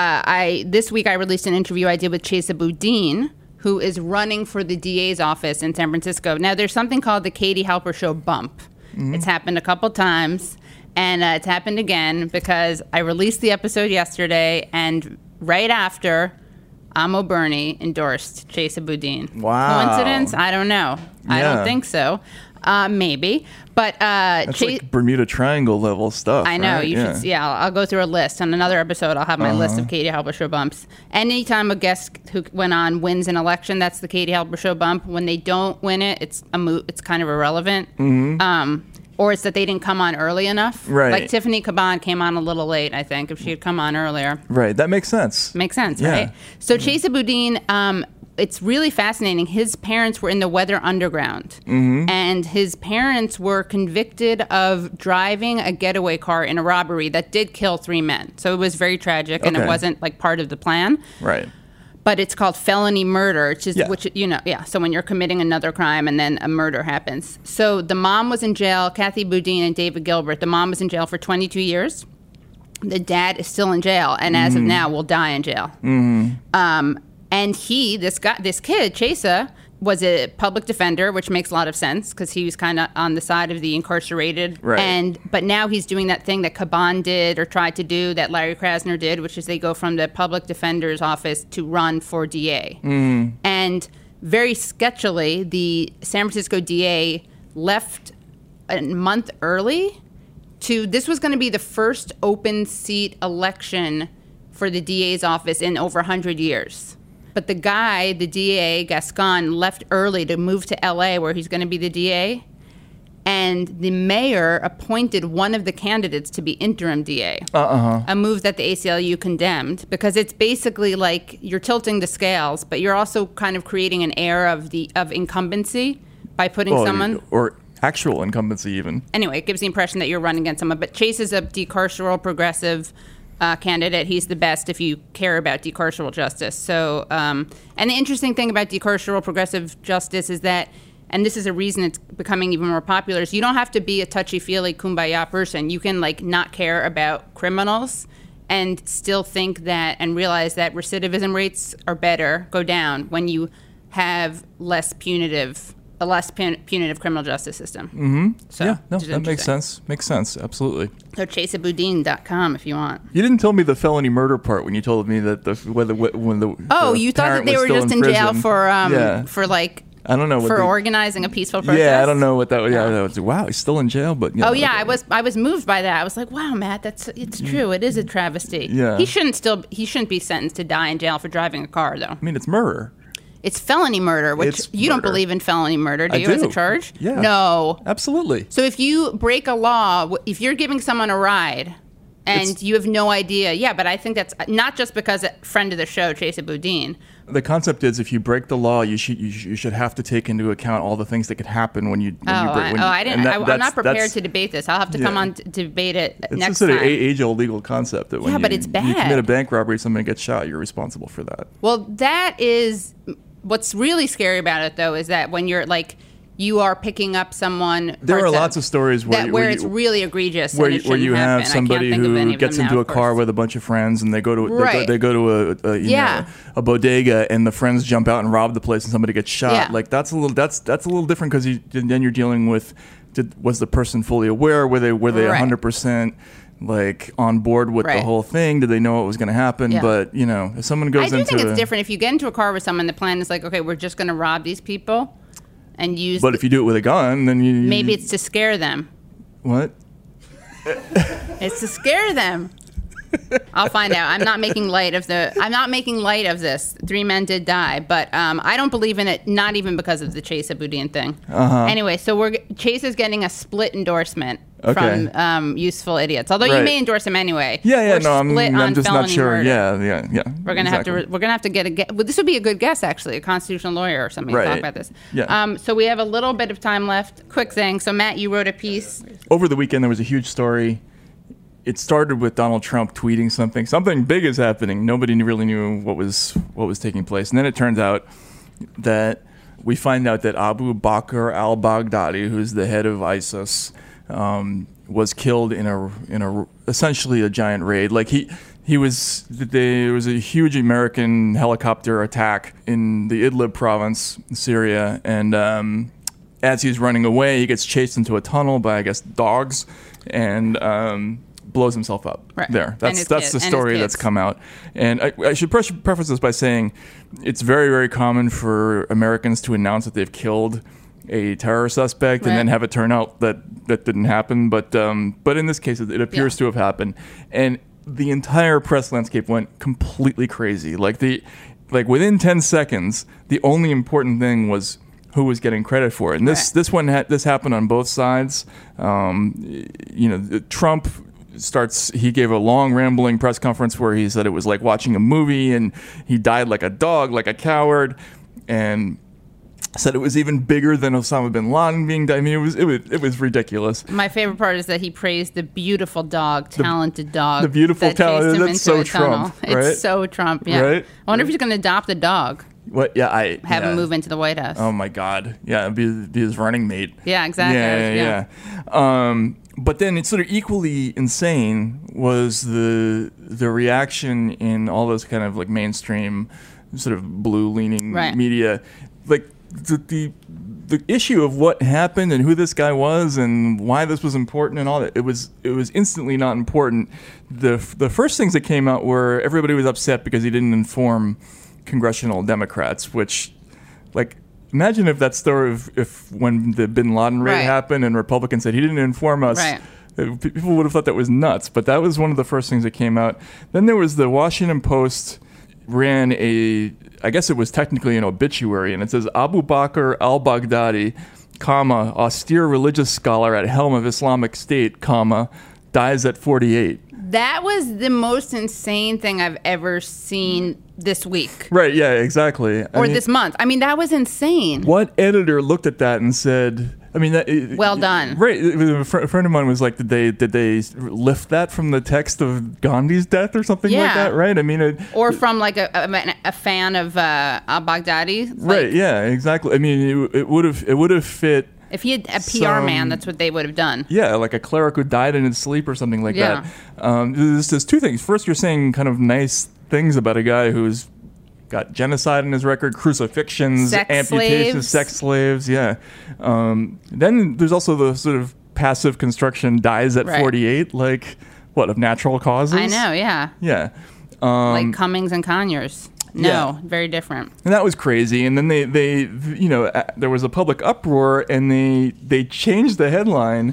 this week I released an interview I did with Chesa Boudin, who is running for the DA's office in San Francisco. Now, there's something called the Katie Halper Show bump. Mm-hmm. It's happened a couple times, and it's happened again because I released the episode yesterday, and right after, Amo Bernie endorsed Chesa Boudin. Wow. Coincidence? I don't know. Yeah. I don't think so. Maybe. But that's like Bermuda Triangle level stuff. I know. Right? You should. Yeah, I'll go through a list. On another episode, I'll have my list of Katie Halper Show bumps. Anytime a guest who went on wins an election, that's the Katie Halper Show bump. When they don't win it, it's kind of irrelevant. Mm-hmm. Or it's that they didn't come on early enough. Right. Like Tiffany Caban came on a little late, I think, if she had come on earlier. Right. That makes sense. Makes sense, right? So Chesa Boudin, it's really fascinating. His parents were in the Weather Underground. Mm-hmm. And his parents were convicted of driving a getaway car in a robbery that did kill 3 men. So it was very tragic, and it wasn't like part of the plan. Right. But it's called felony murder, which so when you're committing another crime and then a murder happens. So the mom was in jail, Kathy Boudin and David Gilbert. The mom was in jail for 22 years. The dad is still in jail, and as of now will die in jail. Mm-hmm. And this kid, Chesa, was a public defender, which makes a lot of sense because he was kind of on the side of the incarcerated. Right. But now he's doing that thing that Caban did or tried to do, that Larry Krasner did, which is they go from the public defender's office to run for DA. Mm. And very sketchily, the San Francisco DA left a month early this was going to be the first open seat election for the DA's office in over 100 years. But the guy, the DA, Gascon, left early to move to L.A. where he's going to be the DA. And the mayor appointed one of the candidates to be interim DA. A move that the ACLU condemned because it's basically like you're tilting the scales, but you're also kind of creating an air of incumbency by putting someone... Or actual incumbency even. Anyway, it gives the impression that you're running against someone. But Chase is a decarceral progressive candidate. He's the best if you care about decarceral justice. So, and the interesting thing about decarceral progressive justice is that, and this is a reason it's becoming even more popular, is you don't have to be a touchy-feely kumbaya person. You can not care about criminals and still think that and realize that recidivism rates are go down when you have a less punitive criminal justice system. Mm-hmm. So, that makes sense. Makes sense, absolutely. So ChesaBoudin.com if you want. You didn't tell me the felony murder part when you told me that you thought that they were just in jail for I don't know for organizing a peaceful protest. Yeah, I don't know what that was. Yeah, wow, he's still in jail, but I was moved by that. I was like, wow, Matt, it's true. It is a travesty. Yeah. He shouldn't be sentenced to die in jail for driving a car, though. I mean, it's murder. It's felony murder, which you don't believe in felony murder, do you, as a charge? Yeah. No. Absolutely. So if you break a law, if you're giving someone a ride and you have no idea, but I think that's not just because a friend of the show, Chesa Boudin. The concept is if you break the law, you should have to take into account all the things that could happen when you break. I'm not prepared to debate this. I'll have to come on to debate it next time. It's just an age-old legal concept that when but it's bad. You commit a bank robbery, somebody gets shot, you're responsible for that. Well, that is... What's really scary about it, though, is that when you're you are picking up someone. There are lots of stories where it's really egregious. Where you have somebody who gets into a car with a bunch of friends, and they go to a bodega, and the friends jump out and rob the place, and somebody gets shot. Yeah. That's a little different because then you're dealing with was the person fully aware? Were they 100%? On board with the whole thing? Did they know what was going to happen? Yeah. But, if someone goes into... I do think it's different. If you get into a car with someone, the plan is okay, we're just going to rob these people and use... But if you do it with a gun, then you... Maybe it's to scare them. What? It's to scare them. I'll find out. I'm not making light of this. 3 men did die, but I don't believe in it. Not even because of the Chase Aboudian thing. Anyway, so Chase is getting a split endorsement from Useful Idiots. Although you may endorse him anyway. I'm just not sure. Murder. Yeah. We're gonna have to get a guest. Well, this would be a good guest, actually, a constitutional lawyer or something to talk about this. Yeah. So we have a little bit of time left. Quick thing. So Matt, you wrote a piece over the weekend. There was a huge story. It started with Donald Trump tweeting something. Something big is happening. Nobody really knew what was taking place, and then it turns out that we find out that Abu Bakr al-Baghdadi, who's the head of ISIS, was killed in a essentially a giant raid. Like there was a huge American helicopter attack in the Idlib province, Syria, and as he's running away, he gets chased into a tunnel by, I guess, dogs, and blows himself up there. That's the story that's come out. And I should preface this by saying it's very, very common for Americans to announce that they've killed a terror suspect and then have it turn out that didn't happen. But in this case, it appears to have happened. And the entire press landscape went completely crazy. Like within 10 seconds, the only important thing was who was getting credit for it. And this happened on both sides. Trump he gave a long rambling press conference where he said it was like watching a movie and he died like a dog, like a coward, and said it was even bigger than Osama bin Laden being dead. I mean, it was ridiculous. My favorite part is that he praised the beautiful dog, talented dog. The beautiful talent. That's so Trump, right? It's so Trump, yeah. Right? I wonder if he's going to adopt the dog. What? Yeah, have him move into the White House. Oh my God! Yeah, it'd be his running mate. Yeah, exactly. Yeah. But then it's sort of equally insane was the reaction in all those kind of like mainstream, sort of blue leaning media, like the issue of what happened and who this guy was and why this was important and all that. It was instantly not important. The first things that came out were everybody was upset because he didn't inform congressional Democrats, which, like, imagine if that story, if when the bin Laden raid happened and Republicans said he didn't inform us, people would have thought that was nuts. But that was one of the first things that came out. Then there was the Washington Post ran I guess it was technically an obituary, and it says Abu Bakr al-Baghdadi, austere religious scholar at helm of Islamic State, dies at 48. That was the most insane thing I've ever seen this week. Right, yeah, exactly. This month. I mean, that was insane. What editor looked at that and said, well done. Right. A friend of mine was like, did they lift that from the text of Gandhi's death or something like that? Right. I mean, or from like a fan of al-Baghdadi. Right. Yeah. Exactly. I mean, it would have fit. If he had a PR man, that's what they would have done. Yeah, like a cleric who died in his sleep or something like that. There's two things. First, you're saying kind of nice things about a guy who's got genocide in his record, crucifixions, amputations, sex slaves. Yeah. Then there's also the sort of passive construction dies at 48, like what, of natural causes? I know. Yeah. Yeah. Like Cummings and Conyers. No, very different. And that was crazy. And then they there was a public uproar, and they changed the headline,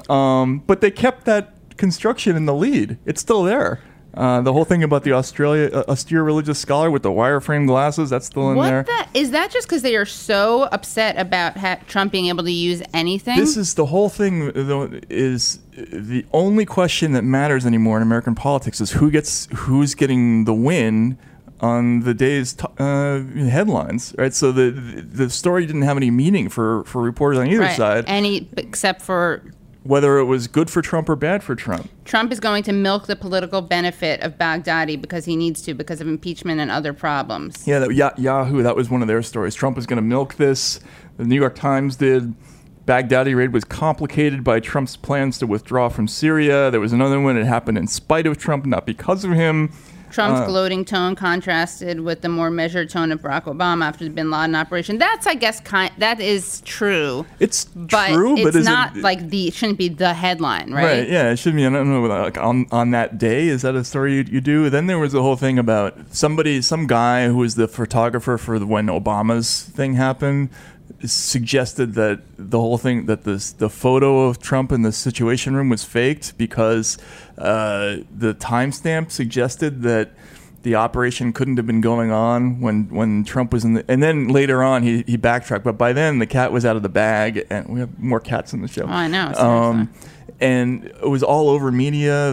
but they kept that construction in the lead. It's still there. The whole thing about the austere religious scholar with the wireframe glasses, that's still in there. Is that just because they are so upset about Trump being able to use anything? This is the whole thing, though, is the only question that matters anymore in American politics is who's getting the win on the day's headlines, right? So the story didn't have any meaning for reporters on either side. Except for whether it was good for Trump or bad for Trump. Trump is going to milk the political benefit of Baghdadi because he needs to, because of impeachment and other problems. Yeah, Yahoo, that was one of their stories. Trump is going to milk this. The New York Times did. Baghdadi raid was complicated by Trump's plans to withdraw from Syria. There was another one that happened in spite of Trump, not because of him. Trump's gloating tone contrasted with the more measured tone of Barack Obama after the bin Laden operation. That's, I guess, that is true. It's true, but it's not it shouldn't be the headline, right? Right. Yeah, it shouldn't be. I don't know, like on that day. Is that a story you do? Then there was the whole thing about some guy who was the photographer for when Obama's thing happened. suggested that the whole thing, that the photo of Trump in the Situation Room was faked because the timestamp suggested that the operation couldn't have been going on when Trump was in the... And then later on, he backtracked. But by then, the cat was out of the bag. And we have more cats in the show. Oh, I know. And it was all over media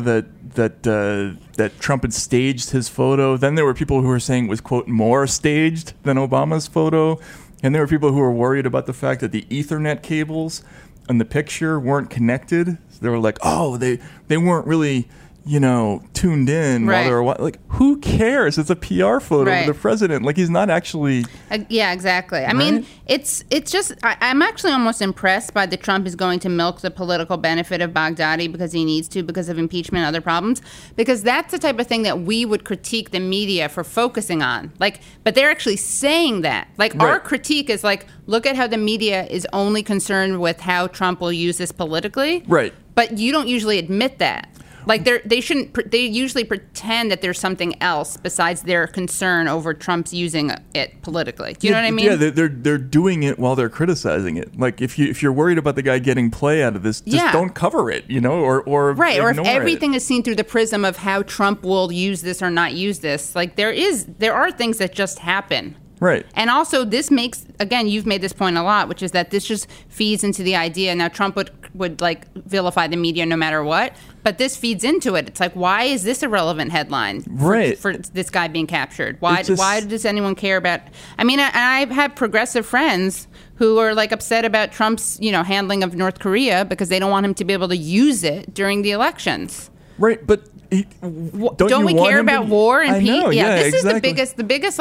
that Trump had staged his photo. Then there were people who were saying it was, quote, more staged than Obama's photo. And there were people who were worried about the fact that the Ethernet cables in the picture weren't connected. So they were like, oh, they weren't really... tuned in while they were like, who cares? It's a PR photo of the president. Like, he's not actually. Yeah, exactly. I mean, it's just, I'm actually almost impressed by that Trump is going to milk the political benefit of Baghdadi because he needs to, because of impeachment and other problems, because that's the type of thing that we would critique the media for focusing on. Like, but they're actually saying that. Like, our critique is like, look at how the media is only concerned with how Trump will use this politically. Right. But you don't usually admit that. Like, they shouldn't. They usually pretend that there's something else besides their concern over Trump's using it politically. Do you know what I mean? Yeah, they're doing it while they're criticizing it. Like, if you're worried about the guy getting play out of this, just don't cover it. Or right, or if everything is seen through the prism of how Trump will use this or not use this. Like, there are things that just happen. Right. And also, this makes, again, you've made this point a lot, which is that this just feeds into the idea. Now, Trump would like vilify the media no matter what, but this feeds into it. It's like, why is this a relevant headline for this guy being captured? Why does anyone care about? I mean, I've had progressive friends who are like upset about Trump's, handling of North Korea because they don't want him to be able to use it during the elections. Right, but. Don't we care about war and peace? This exactly. is the biggest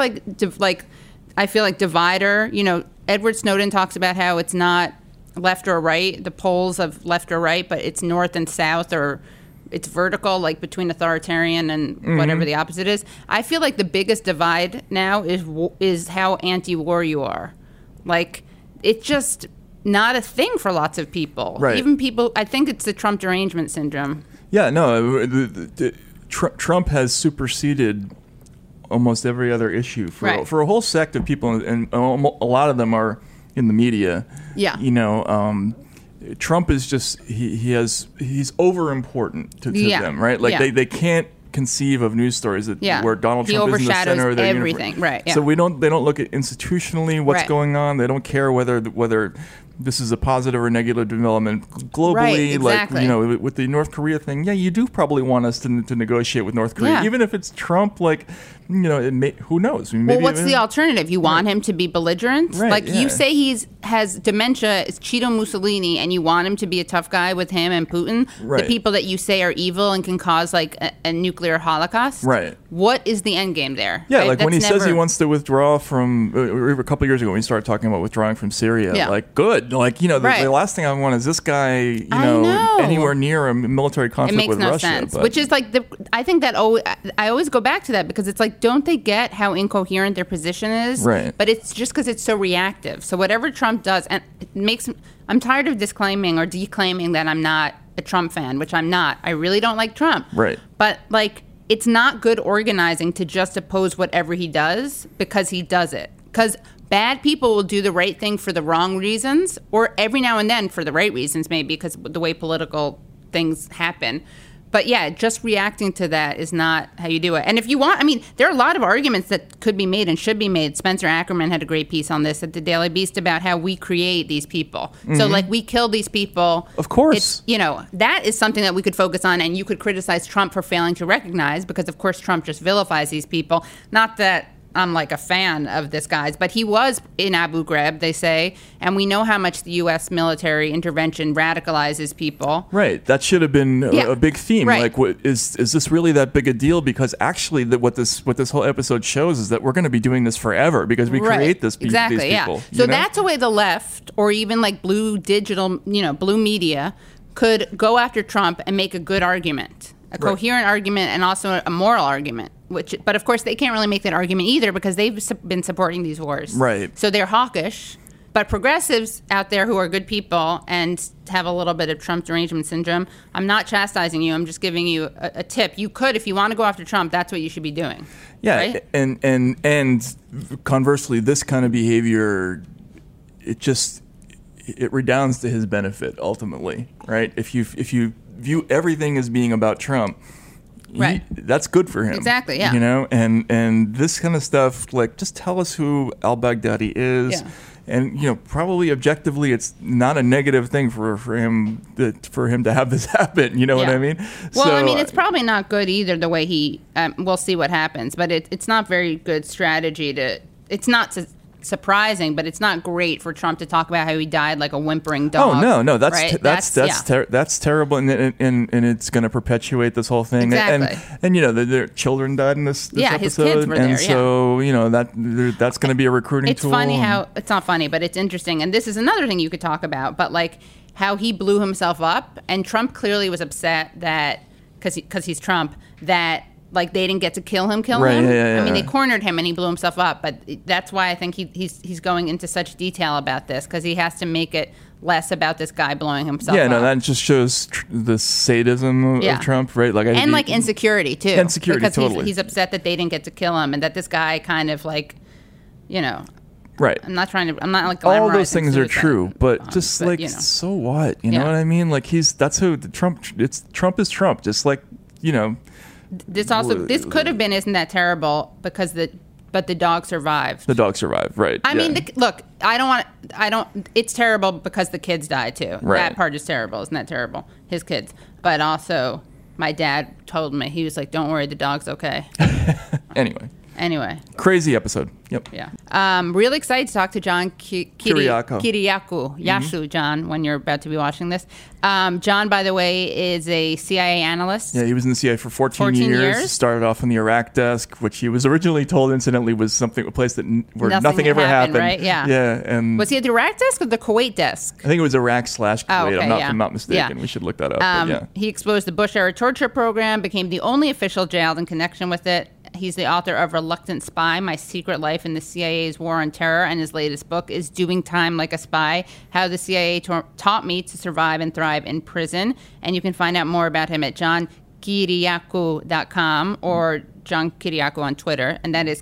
I feel like divider. Edward Snowden talks about how it's not left or right, the poles of left or right, but it's north and south, or it's vertical, like between authoritarian and whatever the opposite is. I feel like the biggest divide now is how anti-war you are. Like, it's just not a thing for lots of people. Right. Even people, I think it's the Trump derangement syndrome. Yeah, no, Trump has superseded almost every other issue for a whole sect of people, and a lot of them are in the media. Yeah. Trump is just he's over important to them, right? Like they can't conceive of news stories where Donald Trump is in the center of their everything, universe. right? Yeah. So they don't look at institutionally what's going on. They don't care whether this is a positive or negative development globally. Right, exactly. Like, with the North Korea thing, you do probably want us to negotiate with North Korea, even if it's Trump. Like, who knows? Well, what's the alternative? You want him to be belligerent? Right, like, you say has dementia, is Cheeto Mussolini, and you want him to be a tough guy with him and Putin, the people that you say are evil and can cause like a nuclear holocaust. Right. What is the end game there? Yeah, like when he says he wants to withdraw from, a couple of years ago when he started talking about withdrawing from Syria, like, good. Like, the last thing I want is this guy, anywhere near a military conflict with Russia. It makes no sense. Which is like, I think that I always go back to that because it's like, don't they get how incoherent their position is? Right. But it's just because it's so reactive. So whatever Trump does, and it makes, I'm tired of disclaiming or declaiming that I'm not a Trump fan, which I'm not. I really don't like Trump. Right. But like, it's not good organizing to just oppose whatever he does because he does it. Because bad people will do the right thing for the wrong reasons, or every now and then for the right reasons, maybe because the way political things happen. But yeah, just reacting to that is not how you do it. And if you want, there are a lot of arguments that could be made and should be made. Spencer Ackerman had a great piece on this at the Daily Beast about how we create these people. So like, we kill these people. Of course. That is something that we could focus on, and you could criticize Trump for failing to recognize, because of course Trump just vilifies these people. Not that I'm like a fan of this guy's, but he was in Abu Ghraib, they say, and we know how much the U.S. military intervention radicalizes people. Right. That should have been a big theme. Right. Like, is this really that big a deal? Because actually, what this whole episode shows is that we're going to be doing this forever because we create these people. Yeah. So that's a way the left, or even like blue digital, blue media, could go after Trump and make a good argument, a coherent argument, and also a moral argument. But of course, they can't really make that argument either because they've been supporting these wars. Right. So they're hawkish. But progressives out there who are good people and have a little bit of Trump derangement syndrome, I'm not chastising you. I'm just giving you a tip. You could, if you want to go after Trump, that's what you should be doing. Yeah. Right? And conversely, this kind of behavior it redounds to his benefit ultimately, right? If you view everything as being about Trump, right, that's good for him. Exactly, yeah. You know, and this kind of stuff, like, just tell us who al-Baghdadi is. Yeah. And, you know, probably objectively, it's not a negative thing for him to have this happen. You know what I mean? Well, I mean, it's probably not good either, the way he, we'll see what happens. But it's not very good strategy it's not surprising, but it's not great for Trump to talk about how he died like a whimpering dog. Oh no, that's terrible, and it's going to perpetuate this whole thing. Exactly. And you know, their children died in this episode, his kids were there, and so you know that's going to be a recruiting tool. It's funny how it's not funny, but it's interesting, and this is another thing you could talk about. But like how he blew himself up, and Trump clearly was upset that because he's Trump that. Like they didn't get to kill him. Right, yeah. I mean, they cornered him and he blew himself up. But that's why I think he's going into such detail about this, because he has to make it less about this guy blowing himself up. Yeah, no, that just shows the sadism of Trump, right? Like, like insecurity too. Insecurity, because totally. He's upset that they didn't get to kill him, and that this guy kind of like, you know. Right. I'm not like all those things are true, but just like, you know. So what? You know what I mean? Like that's who Trump is Trump. Just like, you know. This could have been Isn't That Terrible, because the dog survived. The dog survived, right? I mean, look, it's terrible because the kids died too. Right. That part is terrible. Isn't that terrible? His kids, but also my dad told me, he was like, "Don't worry, the dog's okay." Anyway. Crazy episode. Yep. Yeah. Really excited to talk to John Kiriakou. Mm-hmm. John, when you're about to be watching this. John, by the way, is a CIA analyst. Yeah, he was in the CIA for 14 years. Started off on the Iraq desk, which he was originally told, incidentally, was a place where nothing ever happened. Right? Yeah. Yeah. And was he at the Iraq desk or the Kuwait desk? I think it was Iraq/Kuwait. I'm not mistaken. Yeah. We should look that up. He exposed the Bush-era torture program, became the only official jailed in connection with it. He's the author of Reluctant Spy, My Secret Life in the CIA's War on Terror, and his latest book is Doing Time Like a Spy, How the CIA Taught Me to Survive and Thrive in Prison. And you can find out more about him at johnkiriakou.com or John Kiriakou on Twitter, and that is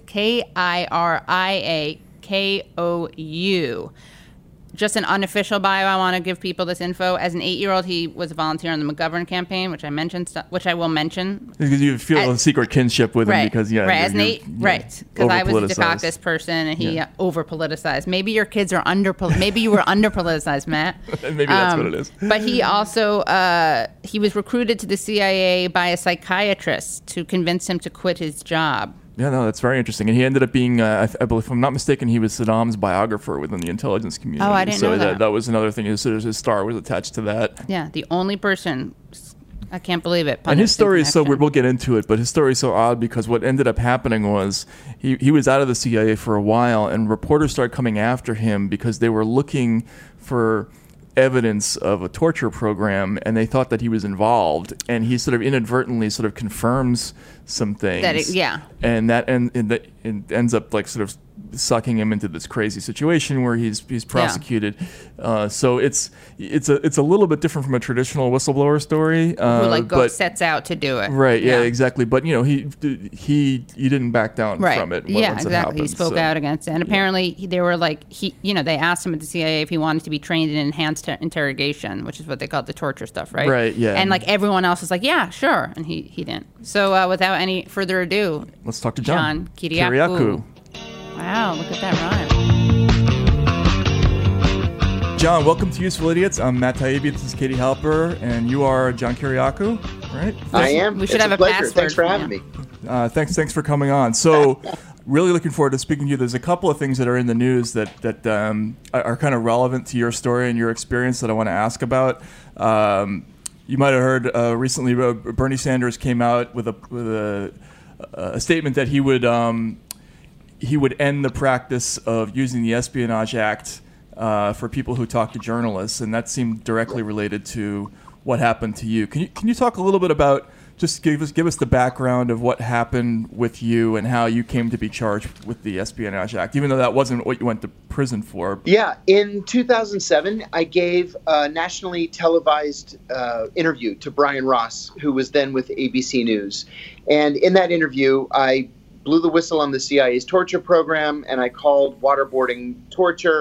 KIRIAKOU. Just an unofficial bio. I want to give people this info. As an 8-year-old, he was a volunteer on the McGovern campaign, which I will mention. Because you feel a secret kinship with him, because because I was a Dukakis person, and he over politicized. Maybe your kids are maybe you were under politicized, Matt. Maybe that's what it is. But he also he was recruited to the CIA by a psychiatrist to convince him to quit his job. Yeah, no, that's very interesting. And he ended up being, I believe, if I'm not mistaken, he was Saddam's biographer within the intelligence community. Oh, I didn't know that. That was another thing. His star was attached to that. Yeah, the only person. I can't believe it. And his story is we'll get into it, but his story is so odd because what ended up happening was he was out of the CIA for a while, and reporters started coming after him because they were looking for evidence of a torture program, and they thought that he was involved, and he sort of inadvertently sort of confirms some things. And that ends up like sort of sucking him into this crazy situation where he's prosecuted. So it's a little bit different from a traditional whistleblower story. Who sets out to do it. Right. Yeah. Exactly. But he didn't back down from it. Exactly. He spoke out against it, and apparently they were like they asked him at the CIA if he wanted to be trained in enhanced interrogation, which is what they call the torture stuff, right? Right. Yeah. And like everyone else was like, yeah, sure, and he didn't. So without any further ado, let's talk to John Kiriakou. Wow, look at that rhyme. John, welcome to Useful Idiots. I'm Matt Taibbi. This is Katie Halper, and you are John Kiriakou, right? I am. We should have a pleasure. password. Thanks for having me. Thanks for coming on. So, really looking forward to speaking to you. There's a couple of things that are in the news that are kind of relevant to your story and your experience that I want to ask about. You might have heard recently Bernie Sanders came out with a statement that he would end the practice of using the Espionage Act for people who talk to journalists, and that seemed directly related to what happened to you. Can you talk a little bit about, just give us the background of what happened with you and how you came to be charged with the Espionage Act, even though that wasn't what you went to prison for? Yeah, in 2007, I gave a nationally televised interview to Brian Ross, who was then with ABC News. And in that interview, I blew the whistle on the CIA's torture program, and I called waterboarding torture,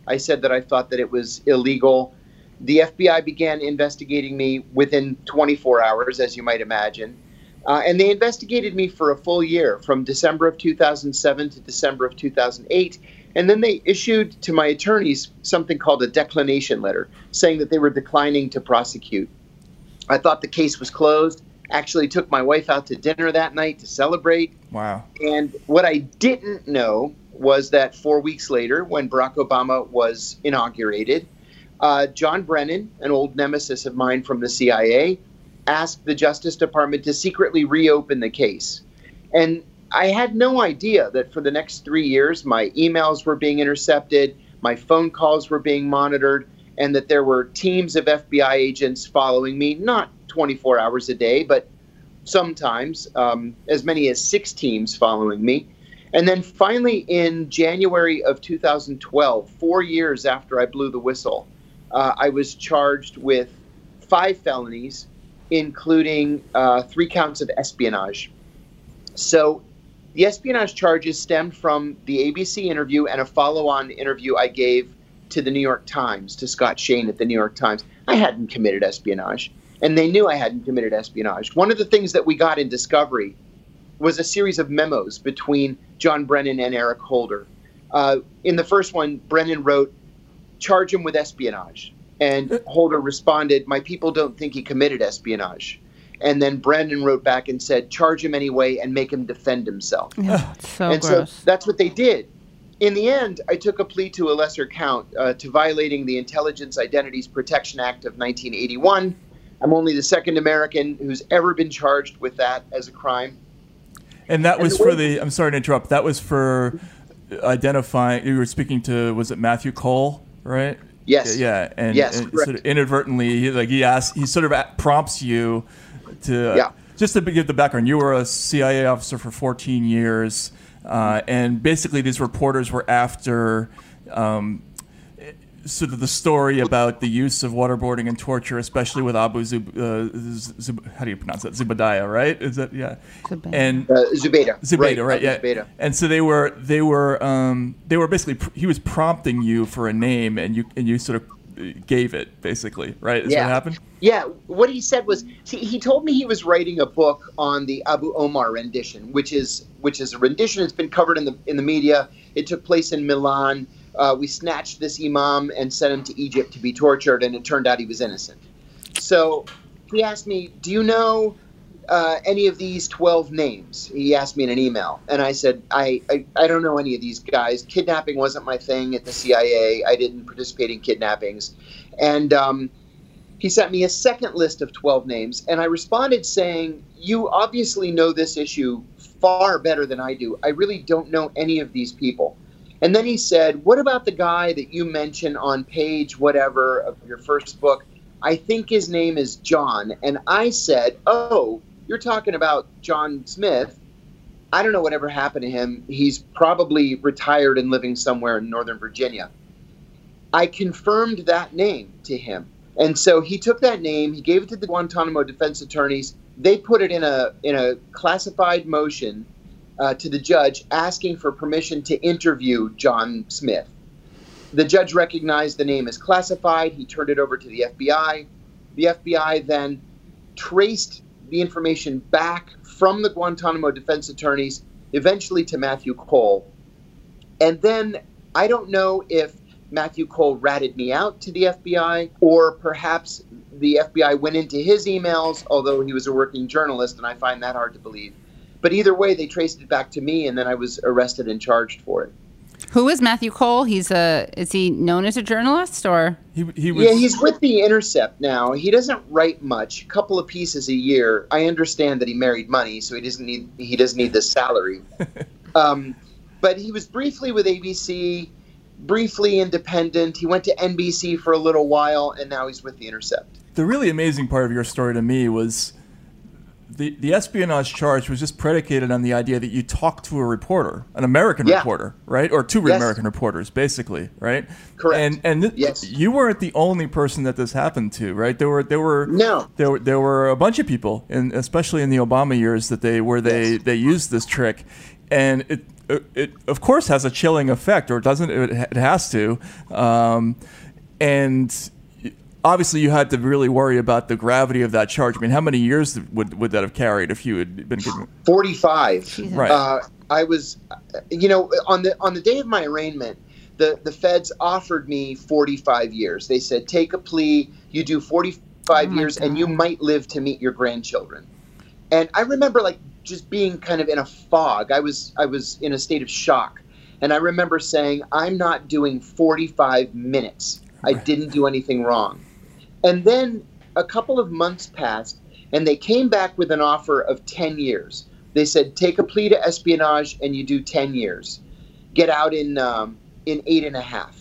I said that I thought that it was illegal. The FBI began investigating me within 24 hours, as you might imagine. And they investigated me for a full year, from December of 2007 to December of 2008. And then they issued to my attorneys something called a declination letter, saying that they were declining to prosecute. I thought the case was closed. Actually took my wife out to dinner that night to celebrate. Wow. And what I didn't know was that 4 weeks later, when Barack Obama was inaugurated, John Brennan, an old nemesis of mine from the CIA, asked the Justice Department to secretly reopen the case. And I had no idea that for the next 3 years, my emails were being intercepted, my phone calls were being monitored, and that there were teams of FBI agents following me, not 24 hours a day, but sometimes as many as 6 teams following me. And then finally, in January of 2012, 4 years after I blew the whistle, I was charged with 5 felonies, including 3 counts of espionage. So the espionage charges stemmed from the ABC interview and a follow-on interview I gave to the New York Times, to Scott Shane at the New York Times. I hadn't committed espionage, and they knew I hadn't committed espionage. One of the things that we got in discovery was a series of memos between John Brennan and Eric Holder. In the first one, Brennan wrote, "Charge him with espionage." And Holder responded, "My people don't think he committed espionage." And then Brennan wrote back and said, "Charge him anyway and make him defend himself." So gross. So that's what they did. In the end, I took a plea to a lesser count, to violating the Intelligence Identities Protection Act of 1981. I'm only the second American who's ever been charged with that as a crime. And that was for the, I'm sorry to interrupt, that was for identifying, you were speaking to, was it Matthew Cole, right? Yes. Yeah, and correct. Sort of inadvertently, he sort of prompts you to, just to give the background, you were a CIA officer for 14 years, and basically these reporters were after sort of the story about the use of waterboarding and torture, especially with Abu how do you pronounce that? Zubaydah, right? Is that Zubaydah. And Zubaydah, right? Yeah. Zubaydah. And so they were basically, he was prompting you for a name, and you sort of gave it, basically, right? Is that what happened? Yeah. What he said was, he told me he was writing a book on the Abu Omar rendition, which is a rendition that's been covered in the media. It took place in Milan. We snatched this imam and sent him to Egypt to be tortured, and it turned out he was innocent. So he asked me, "Do you know any of these 12 names?" He asked me in an email, and I said, I don't know any of these guys. Kidnapping wasn't my thing at the CIA. I didn't participate in kidnappings. And he sent me a second list of 12 names, and I responded saying, "You obviously know this issue far better than I do. I really don't know any of these people." And then he said, "What about the guy that you mention on page whatever of your first book? I think his name is John." And I said, "Oh, you're talking about John Smith. I don't know whatever happened to him. He's probably retired and living somewhere in Northern Virginia." I confirmed that name to him. And so he took that name, he gave it to the Guantanamo defense attorneys. They put it in a classified motion to the judge, asking for permission to interview John Smith. The judge recognized the name as classified. He turned it over to the FBI. The FBI then traced the information back from the Guantanamo defense attorneys, eventually to Matthew Cole. And then I don't know if Matthew Cole ratted me out to the FBI, or perhaps the FBI went into his emails, although he was a working journalist, and I find that hard to believe. But either way, they traced it back to me, and then I was arrested and charged for it. Who is Matthew Cole? Is he known as a journalist, or? He was. Yeah, he's with The Intercept now. He doesn't write much, a couple of pieces a year. I understand that he married money, so he doesn't need the salary. But he was briefly with ABC, briefly independent. He went to NBC for a little while, and now he's with The Intercept. The really amazing part of your story to me was the espionage charge was just predicated on the idea that you talked to a reporter, an American reporter, right? Or two American reporters, basically, right? Correct. And yes. You weren't the only person that this happened to, right? There were a bunch of people, and especially in the Obama years, they used this trick. And it of course has a chilling effect, or doesn't it? It has to, and obviously you had to really worry about the gravity of that charge. I mean, how many years would that have carried if you had been given 45? Right. I was, on the day of my arraignment, the feds offered me 45 years. They said, take a plea, you do 45 years, and you might live to meet your grandchildren. And I remember just being kind of in a fog. I was in a state of shock. And I remember saying, I'm not doing 45 minutes. I didn't do anything wrong. And then a couple of months passed, and they came back with an offer of 10 years. They said, take a plea to espionage, and you do 10 years. Get out in 8.5.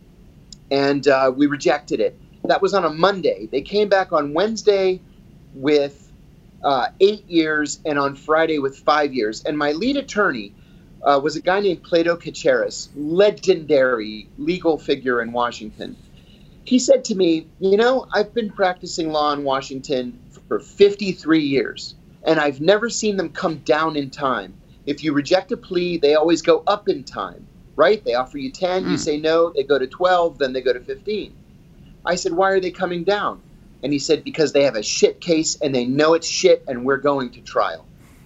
And we rejected it. That was on a Monday. They came back on Wednesday with 8 years, and on Friday with 5 years. And my lead attorney was a guy named Plato Kacharis, legendary legal figure in Washington. He said to me, I've been practicing law in Washington for 53 years, and I've never seen them come down in time. If you reject a plea, they always go up in time, right? They offer you 10, you say no, they go to 12, then they go to 15. I said, why are they coming down? And he said, because they have a shit case and they know it's shit and we're going to trial.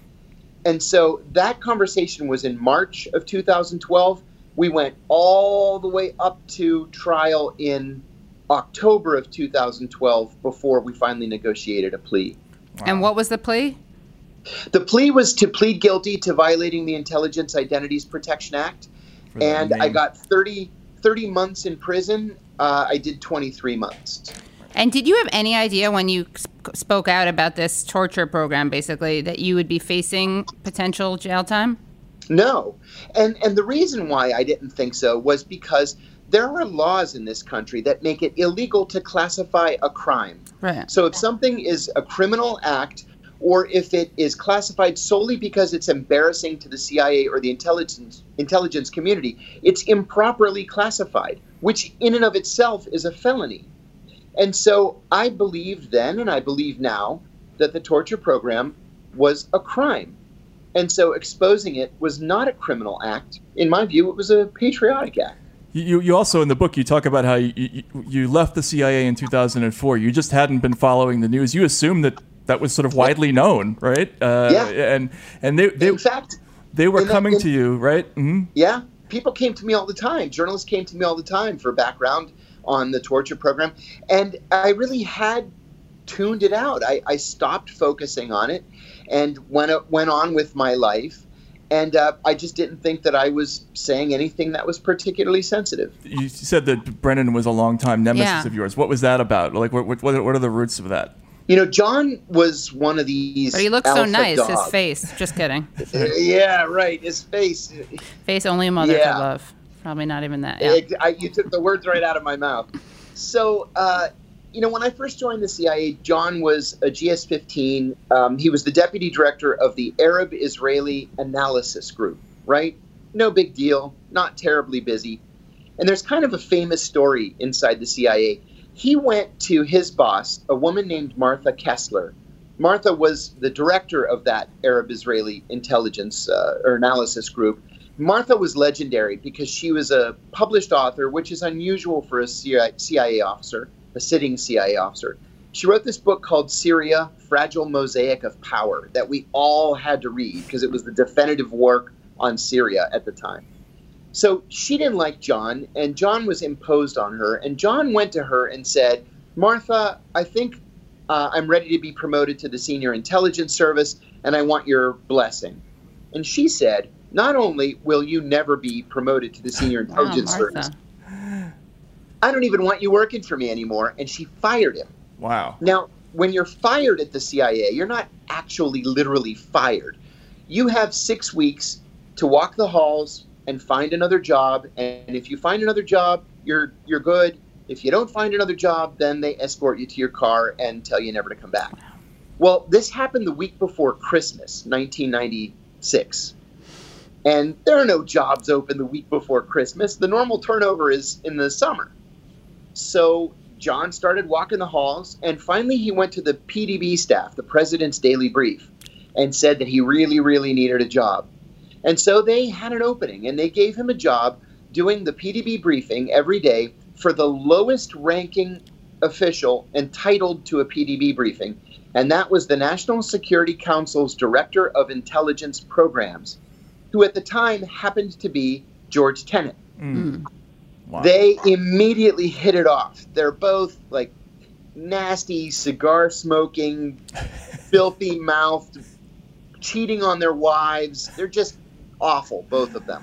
And so that conversation was in March of 2012. We went all the way up to trial in October of 2012 before we finally negotiated a plea. Wow. And what was the plea? The plea was to plead guilty to violating the Intelligence Identities Protection Act. And I got 30 months in prison. I did 23 months. And did you have any idea when you spoke out about this torture program, basically, that you would be facing potential jail time? No. And the reason why I didn't think so was because there are laws in this country that make it illegal to classify a crime. Right. So if something is a criminal act, or if it is classified solely because it's embarrassing to the CIA or the intelligence community, it's improperly classified, which in and of itself is a felony. And so I believed then, and I believe now, that the torture program was a crime. And so exposing it was not a criminal act. In my view, it was a patriotic act. You also, in the book, you talk about how you left the CIA in 2004. You just hadn't been following the news. You assumed that was sort of widely known, right? Yeah. And they in fact, they were coming to you, right? Mm-hmm. Yeah. People came to me all the time. Journalists came to me all the time for background on the torture program. And I really had tuned it out. I stopped focusing on it and went on with my life. And I just didn't think that I was saying anything that was particularly sensitive. You said that Brennan was a longtime nemesis of yours. What was that about? Like, what are the roots of that? John was one of these. But he looks so nice. Dogs. His face. Just kidding. Yeah, right. His face. Face only a mother could love. Probably not even that. Yeah. You took the words right out of my mouth. So, when I first joined the CIA, John was a GS-15. He was the deputy director of the Arab-Israeli Analysis Group, right? No big deal, not terribly busy. And there's kind of a famous story inside the CIA. He went to his boss, a woman named Martha Kessler. Martha was the director of that Arab-Israeli intelligence or analysis group. Martha was legendary because she was a published author, which is unusual for a CIA officer, a sitting CIA officer. She wrote this book called Syria, Fragile Mosaic of Power, that we all had to read because it was the definitive work on Syria at the time. So she didn't like John, and John was imposed on her. And John went to her and said, Martha, I think I'm ready to be promoted to the Senior Intelligence Service, and I want your blessing. And she said, not only will you never be promoted to the Senior Intelligence Service, I don't even want you working for me anymore. And she fired him. Wow. Now, when you're fired at the CIA, you're not actually literally fired. You have 6 weeks to walk the halls and find another job. And if you find another job, you're good. If you don't find another job, then they escort you to your car and tell you never to come back. Well, this happened the week before Christmas, 1996. And there are no jobs open the week before Christmas. The normal turnover is in the summer. So John started walking the halls, and finally he went to the PDB staff, the President's Daily Brief, and said that he really, really needed a job. And so they had an opening, and they gave him a job doing the PDB briefing every day for the lowest ranking official entitled to a PDB briefing. And that was the National Security Council's Director of Intelligence Programs, who at the time happened to be George Tenet. Wow. They immediately hit it off. They're both like nasty, cigar-smoking, filthy-mouthed, cheating on their wives. They're just awful, both of them.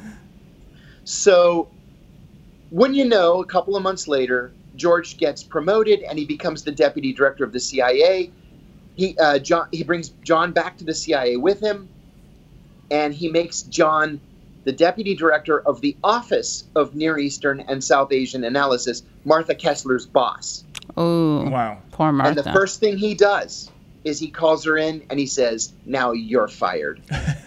So, when you know, a couple of months later, George gets promoted and he becomes the deputy director of the CIA. He brings John back to the CIA with him, and he makes John the deputy director of the Office of Near Eastern and South Asian Analysis, Martha Kessler's boss. Oh, wow. Poor Martha. And the first thing he does is he calls her in and he says, "Now you're fired."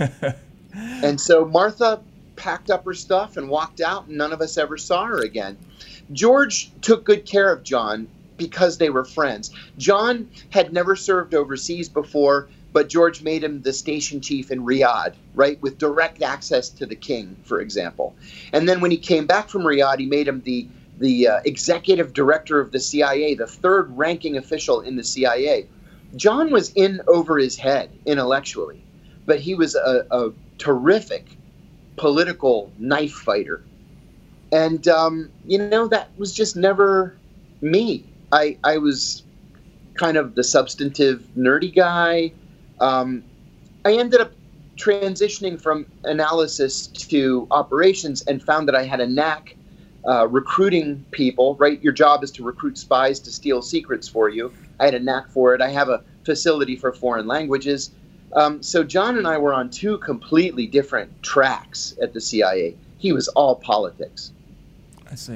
And so Martha packed up her stuff and walked out, and none of us ever saw her again. George took good care of John because they were friends. John had never served overseas before, but George made him the station chief in Riyadh, right, with direct access to the king, for example. And then when he came back from Riyadh, he made him the executive director of the CIA, the third ranking official in the CIA. John was in over his head intellectually, but he was a terrific political knife fighter. And, that was just never me. I was kind of the substantive, nerdy guy. I ended up transitioning from analysis to operations and found that I had a knack recruiting people, right? Your job is to recruit spies to steal secrets for you. I had a knack for it. I have a facility for foreign languages. So John and I were on two completely different tracks at the CIA. He was all politics. I see.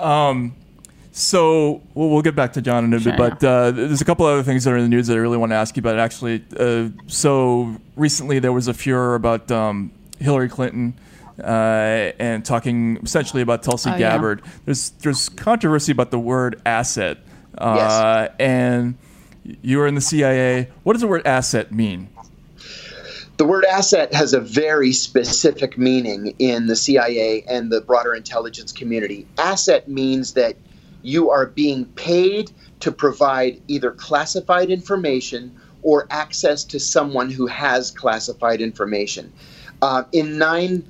So we'll get back to John in a bit, but there's a couple other things that are in the news that I really want to ask you about. Actually, so recently there was a furor about Hillary Clinton and talking essentially about Tulsi Gabbard. Yeah. There's controversy about the word asset, yes. And you were in the CIA. What does the word asset mean? The word asset has a very specific meaning in the CIA and the broader intelligence community. Asset means that you are being paid to provide either classified information or access to someone who has classified information. In 9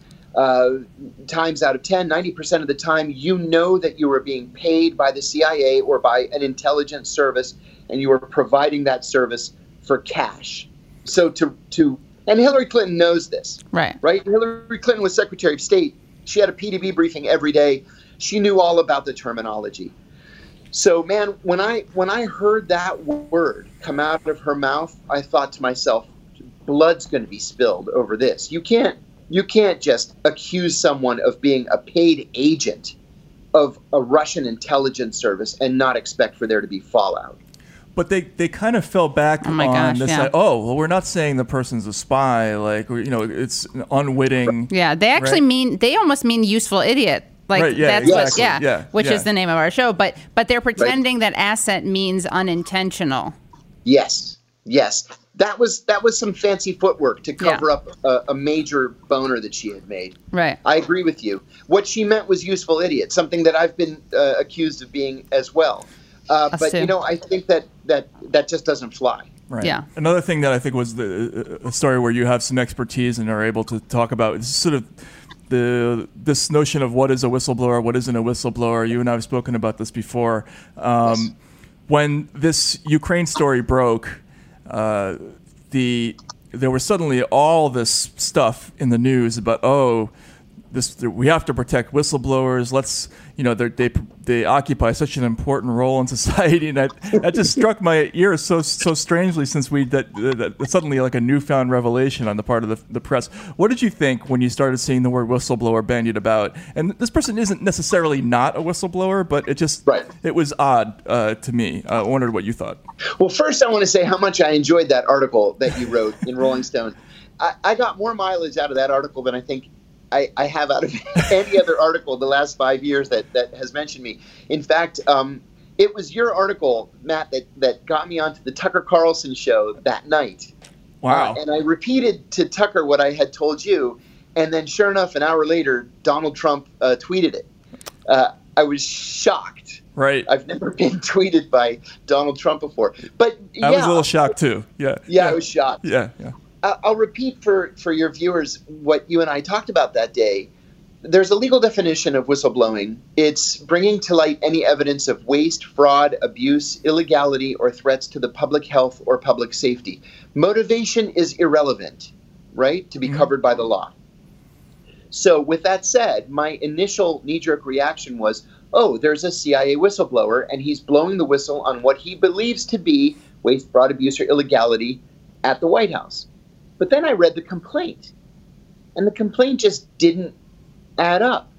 times out of 10, 90% of the time, you know that you are being paid by the CIA or by an intelligence service, and you are providing that service for cash. So and Hillary Clinton knows this, right? Hillary Clinton was Secretary of State. She had a PDB briefing every day. She knew all about the terminology. So, man, when I heard that word come out of her mouth, I thought to myself, blood's going to be spilled over this. You can't just accuse someone of being a paid agent of a Russian intelligence service and not expect for there to be fallout. But they kind of fell back on this. Like, we're not saying the person's a spy. Like, it's an unwitting. Yeah, they actually they almost mean useful idiot. Like, right, yeah, that's exactly. Which is the name of our show. But they're pretending that asset means unintentional. Yes. That was some fancy footwork to cover up a major boner that she had made. Right. I agree with you. What she meant was useful idiot, something that I've been accused of being as well. But I think that just doesn't fly. Right. Yeah. Another thing that I think was a story where you have some expertise and are able to talk about is sort of this notion of what is a whistleblower, what isn't a whistleblower. You and I have spoken about this before. Yes. When this Ukraine story broke, there was suddenly all this stuff in the news about we have to protect whistleblowers. Let's they occupy such an important role in society, and that just struck my ears so strangely since that suddenly like a newfound revelation on the part of the press. What did you think when you started seeing the word whistleblower bandied about? And this person isn't necessarily not a whistleblower, but it was odd to me. I wondered what you thought. Well, first I want to say how much I enjoyed that article that you wrote in Rolling Stone. I got more mileage out of that article than I think I have out of any other article the last 5 years that has mentioned me. In fact, it was your article, Matt, that got me onto the Tucker Carlson show that night. Wow. And I repeated to Tucker what I had told you. And then sure enough, an hour later, Donald Trump tweeted it. I was shocked. Right. I've never been tweeted by Donald Trump before. But I was a little shocked too. Yeah, I was shocked. Yeah. I'll repeat for your viewers what you and I talked about that day. There's a legal definition of whistleblowing. It's bringing to light any evidence of waste, fraud, abuse, illegality, or threats to the public health or public safety. Motivation is irrelevant, right, to be covered by the law. So with that said, my initial knee-jerk reaction was, oh, there's a CIA whistleblower, and he's blowing the whistle on what he believes to be waste, fraud, abuse, or illegality at the White House. But then I read the complaint, and the complaint just didn't add up.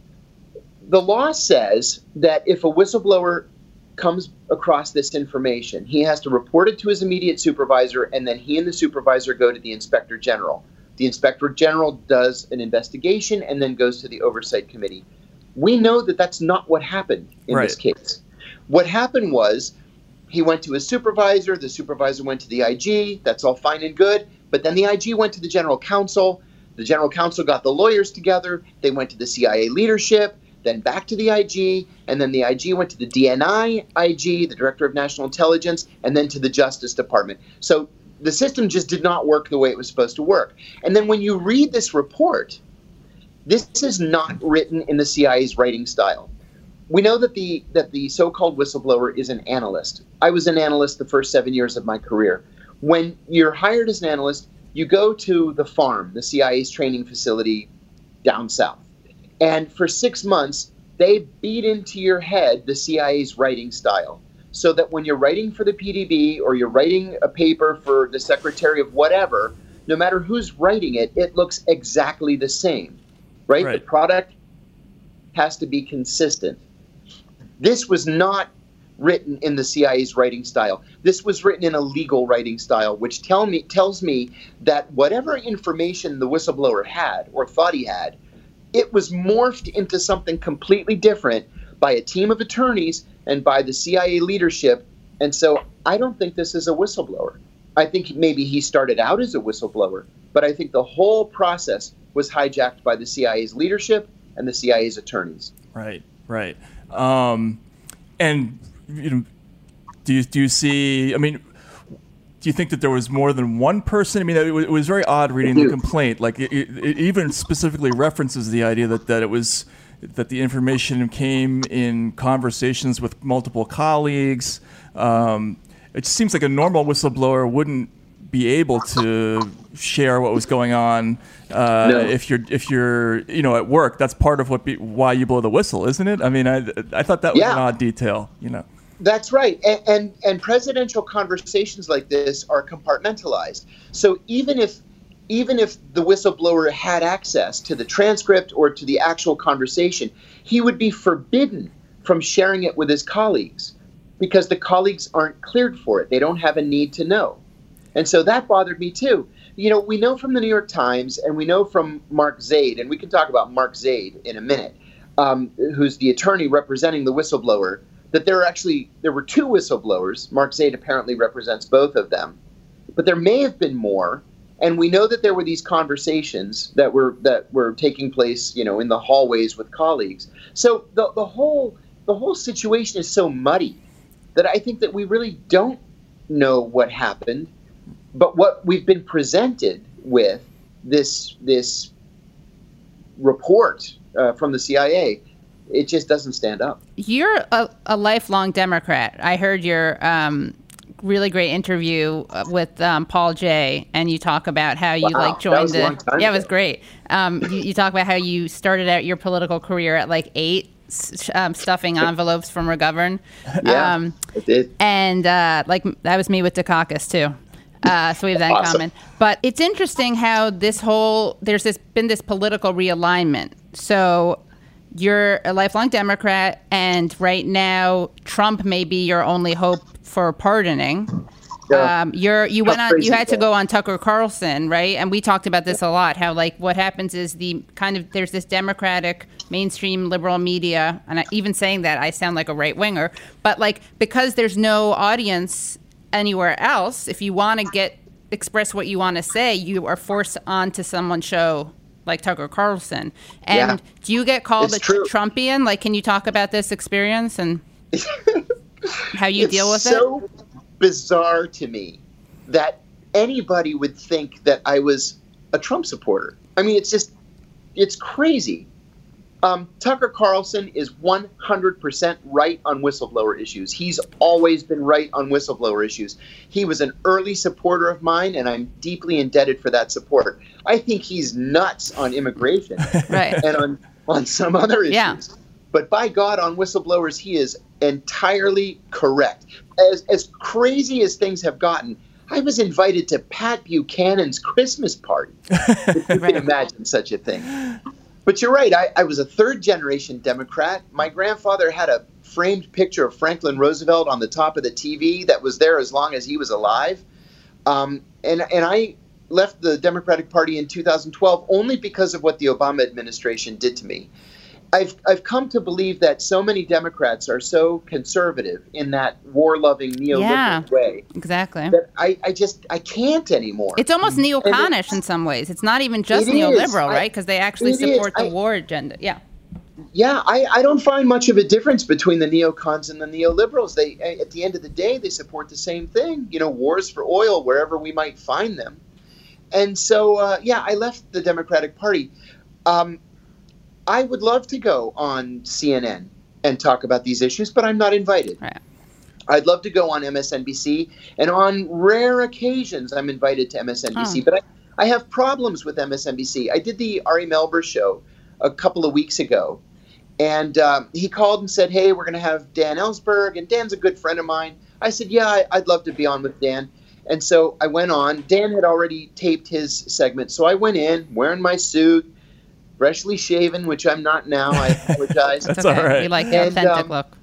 The law says that if a whistleblower comes across this information, he has to report it to his immediate supervisor, and then he and the supervisor go to the Inspector General. The Inspector General does an investigation and then goes to the Oversight Committee. We know that that's not what happened in this case. What happened was he went to his supervisor, the supervisor went to the IG, that's all fine and good, but then the IG went to the General Counsel. The General Counsel got the lawyers together, they went to the CIA leadership, then back to the IG, and then the IG went to the DNI IG, the Director of National Intelligence, and then to the Justice Department. So the system just did not work the way it was supposed to work. And then when you read this report, this is not written in the CIA's writing style. We know that the so-called whistleblower is an analyst. I was an analyst the first 7 years of my career. When you're hired as an analyst, you go to the farm, the CIA's training facility down south. And for 6 months, they beat into your head the CIA's writing style, so that when you're writing for the PDB or you're writing a paper for the secretary of whatever, no matter who's writing it, it looks exactly the same, right? The product has to be consistent. This was not written in the CIA's writing style. This was written in a legal writing style, which tells me that whatever information the whistleblower had or thought he had, it was morphed into something completely different by a team of attorneys and by the CIA leadership. And so I don't think this is a whistleblower. I think maybe he started out as a whistleblower, but I think the whole process was hijacked by the CIA's leadership and the CIA's attorneys. Right. And do you see? I mean, do you think that there was more than one person? I mean, it was very odd reading the complaint. Like it even specifically references the idea that it was that the information came in conversations with multiple colleagues. It just seems like a normal whistleblower wouldn't be able to share what was going on if you're at work. That's part of why you blow the whistle, isn't it? I mean, I thought that was an odd detail. That's right. And presidential conversations like this are compartmentalized. So even if the whistleblower had access to the transcript or to the actual conversation, he would be forbidden from sharing it with his colleagues because the colleagues aren't cleared for it. They don't have a need to know. And so that bothered me too. We know from the New York Times and we know from Mark Zaid, and we can talk about Mark Zaid in a minute, who's the attorney representing the whistleblower, that there were two whistleblowers. Mark Zaid apparently represents both of them. But there may have been more. And we know that there were these conversations that were taking place, in the hallways with colleagues. So the whole situation is so muddy that I think that we really don't know what happened. But what we've been presented with, this report from the CIA, it just doesn't stand up. You're a lifelong Democrat. I heard your really great interview with Paul Jay, and you talk about how you joined it was great. You talk about how you started out your political career at 8, stuffing envelopes from McGovern. I did. And that was me with Dukakis too. So we have that in common. But it's interesting how there's been this political realignment. So you're a lifelong Democrat, and right now Trump may be your only hope for pardoning. Yeah. You had to go on Tucker Carlson, right? And we talked about this a lot. How what happens is there's this Democratic mainstream liberal media, and even saying that I sound like a right winger, but because there's no audience anywhere else, if you want to express what you want to say, you are forced onto someone's show like Tucker Carlson. And do you get called a Trumpian? Like, can you talk about this experience and how you deal with it? It's so bizarre to me that anybody would think that I was a Trump supporter. I mean, it's crazy. Tucker Carlson is 100% right on whistleblower issues. He's always been right on whistleblower issues. He was an early supporter of mine, and I'm deeply indebted for that support. I think he's nuts on immigration and on some other issues. Yeah. But by God, on whistleblowers, he is entirely correct. As crazy as things have gotten, I was invited to Pat Buchanan's Christmas party. If you can imagine such a thing. But you're right. I was a third-generation Democrat. My grandfather had a framed picture of Franklin Roosevelt on the top of the TV that was there as long as he was alive. And I left the Democratic Party in 2012 only because of what the Obama administration did to me. I've come to believe that so many Democrats are so conservative in that war-loving neoliberal way. Exactly. That I can't anymore. It's almost neo-connish in some ways. It's not even just neoliberal, right? Because they actually support the war agenda. Yeah. Yeah, I don't find much of a difference between the neocons and the neoliberals. They, at the end of the day, they support the same thing. Wars for oil wherever we might find them. And so, I left the Democratic Party. I would love to go on CNN and talk about these issues, but I'm not invited. Right. I'd love to go on MSNBC, and on rare occasions I'm invited to MSNBC, but I have problems with MSNBC. I did the Ari Melber show a couple of weeks ago, and he called and said, hey, we're going to have Dan Ellsberg, and Dan's a good friend of mine. I said, yeah, I'd love to be on with Dan. And so I went on. Dan had already taped his segment, so I went in wearing my suit, freshly shaven, which I'm not now. I apologize. That's okay. All right. We like the authentic look.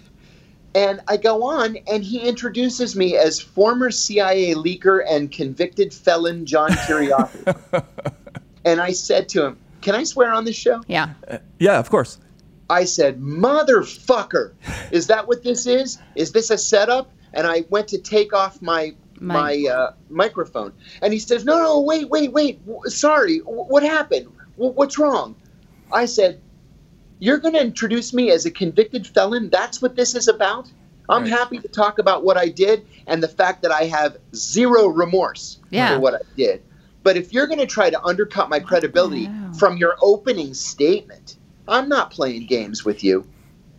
And I go on, and he introduces me as former CIA leaker and convicted felon John Kiriakou. And I said to him, can I swear on this show? Yeah. Yeah, of course. I said, motherfucker, is that what this is? Is this a setup? And I went to take off my microphone. And he says, no, wait. Sorry, what happened? What's wrong? I said, you're going to introduce me as a convicted felon? That's what this is about? I'm happy to talk about what I did and the fact that I have zero remorse for what I did. But if you're going to try to undercut my credibility from your opening statement, I'm not playing games with you.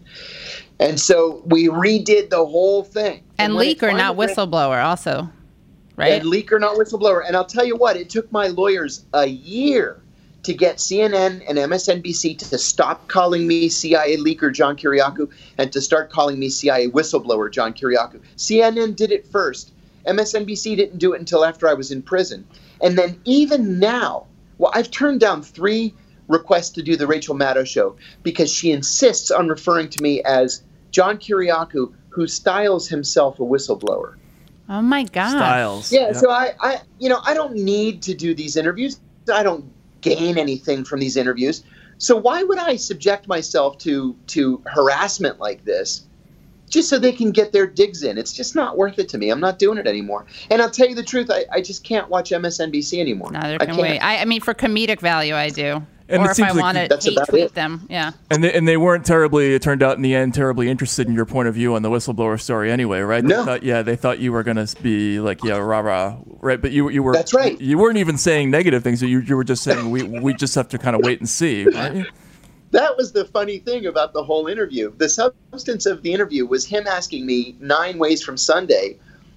And so we redid the whole thing. And leaker, not whistleblower also, right? And leaker, not whistleblower. And I'll tell you what, it took my lawyers a year to get CNN and MSNBC to stop calling me CIA leaker John Kiriakou and to start calling me CIA whistleblower John Kiriakou. CNN did it first. MSNBC didn't do it until after I was in prison. And then even now, I've turned down 3 requests to do the Rachel Maddow show because she insists on referring to me as John Kiriakou, who styles himself a whistleblower. Oh my God. Styles. Yeah, so I don't need to do these interviews. I don't gain anything from these interviews. So why would I subject myself to harassment like this just so they can get their digs in? It's just not worth it to me. I'm not doing it anymore. And I'll tell you the truth, I just can't watch MSNBC anymore. Neither can we. I mean, for comedic value, I do. And or if I want to hate tweet them, yeah. And they weren't terribly, it turned out in the end, terribly interested in your point of view on the whistleblower story anyway, right? No. They thought you were going to be like, rah-rah, right? But you were. That's right. You weren't even saying negative things. You were just saying we just have to kind of wait and see, right? That was the funny thing about the whole interview. The substance of the interview was him asking me 9 ways from Sunday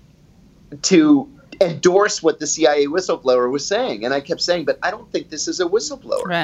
to endorse what the CIA whistleblower was saying. And I kept saying, but I don't think this is a whistleblower. Right.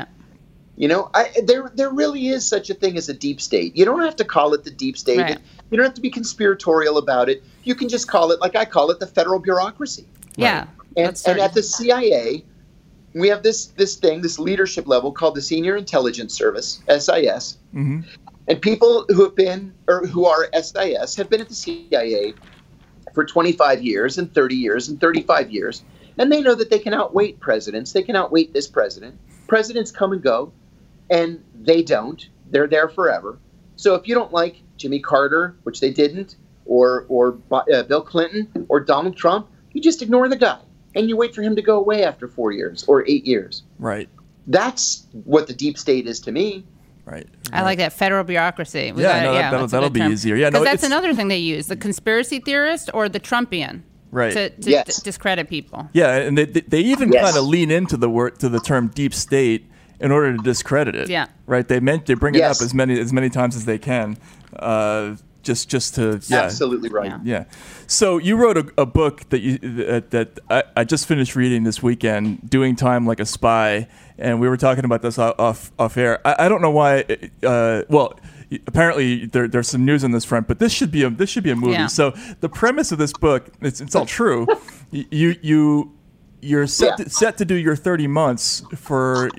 There really is such a thing as a deep state. You don't have to call it the deep state. Right. You don't have to be conspiratorial about it. You can just call it, like I call it, the federal bureaucracy. Yeah. Right? And at the CIA, we have this thing, this leadership level called the Senior Intelligence Service, SIS. Mm-hmm. And people who have been, or who are SIS, have been at the CIA for 25 years and 30 years and 35 years. And they know that they can outweight presidents. They can outweight this president. Presidents come and go. And they don't. They're there forever. So if you don't like Jimmy Carter, which they didn't, or Bill Clinton, or Donald Trump, you just ignore the guy. And you wait for him to go away after 4 years or 8 years. Right. That's what the deep state is to me. Right. I like that, federal bureaucracy. That'll be easier. Yeah, because that's another thing they use, the conspiracy theorist or the Trumpian. Right. To discredit people. Yeah, and they even kind of lean into the term deep state in order to discredit it. Yeah. Right. They bring it up as many times as they can. Just to absolutely right. Yeah. So you wrote a book that I just finished reading this weekend, Doing Time Like a Spy, and we were talking about this off air. I don't know why. Apparently there's some news on this front, but this should be a movie. Yeah. So the premise of this book, it's all true. You're set to do your 30 months for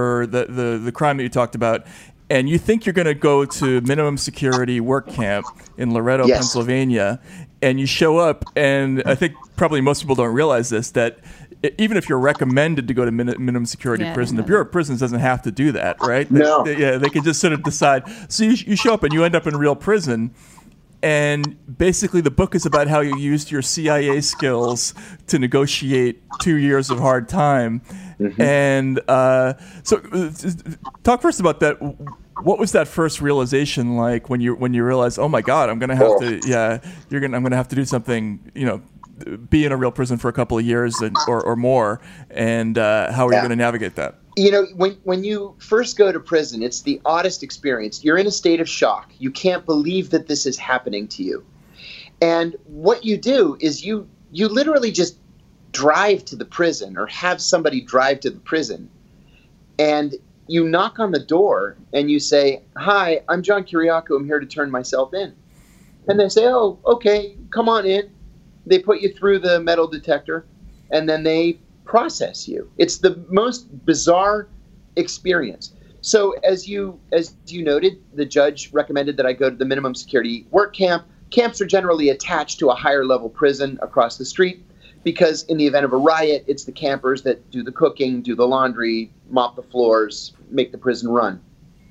the crime that you talked about. And you think you're going to go to minimum security work camp in Loretto, Pennsylvania, and you show up, and I think probably most people don't realize this, that even if you're recommended to go to minimum security prison, the Bureau of Prisons doesn't have to do that, right? No. They can just sort of decide. So you show up and you end up in real prison, and basically the book is about how you used your CIA skills to negotiate 2 years of hard time. Mm-hmm. And so talk first about that. What was that first realization like when you realized, oh my God, I'm going to have I'm going to have to do something, be in a real prison for a couple of years or more, and how are you going to navigate that? When you first go to prison, it's the oddest experience. You're in a state of shock. You can't believe that this is happening to you. And what you do is you literally just drive to the prison or have somebody drive to the prison, and you knock on the door and you say, "Hi, I'm John Kiriakou. I'm here to turn myself in." And they say, "Oh, okay, come on in." They put you through the metal detector, and then they process you. It's the most bizarre experience. So as you noted, the judge recommended that I go to the minimum security work camp. Camps are generally attached to a higher level prison across the street, because in the event of a riot, it's the campers that do the cooking, do the laundry, mop the floors, make the prison run.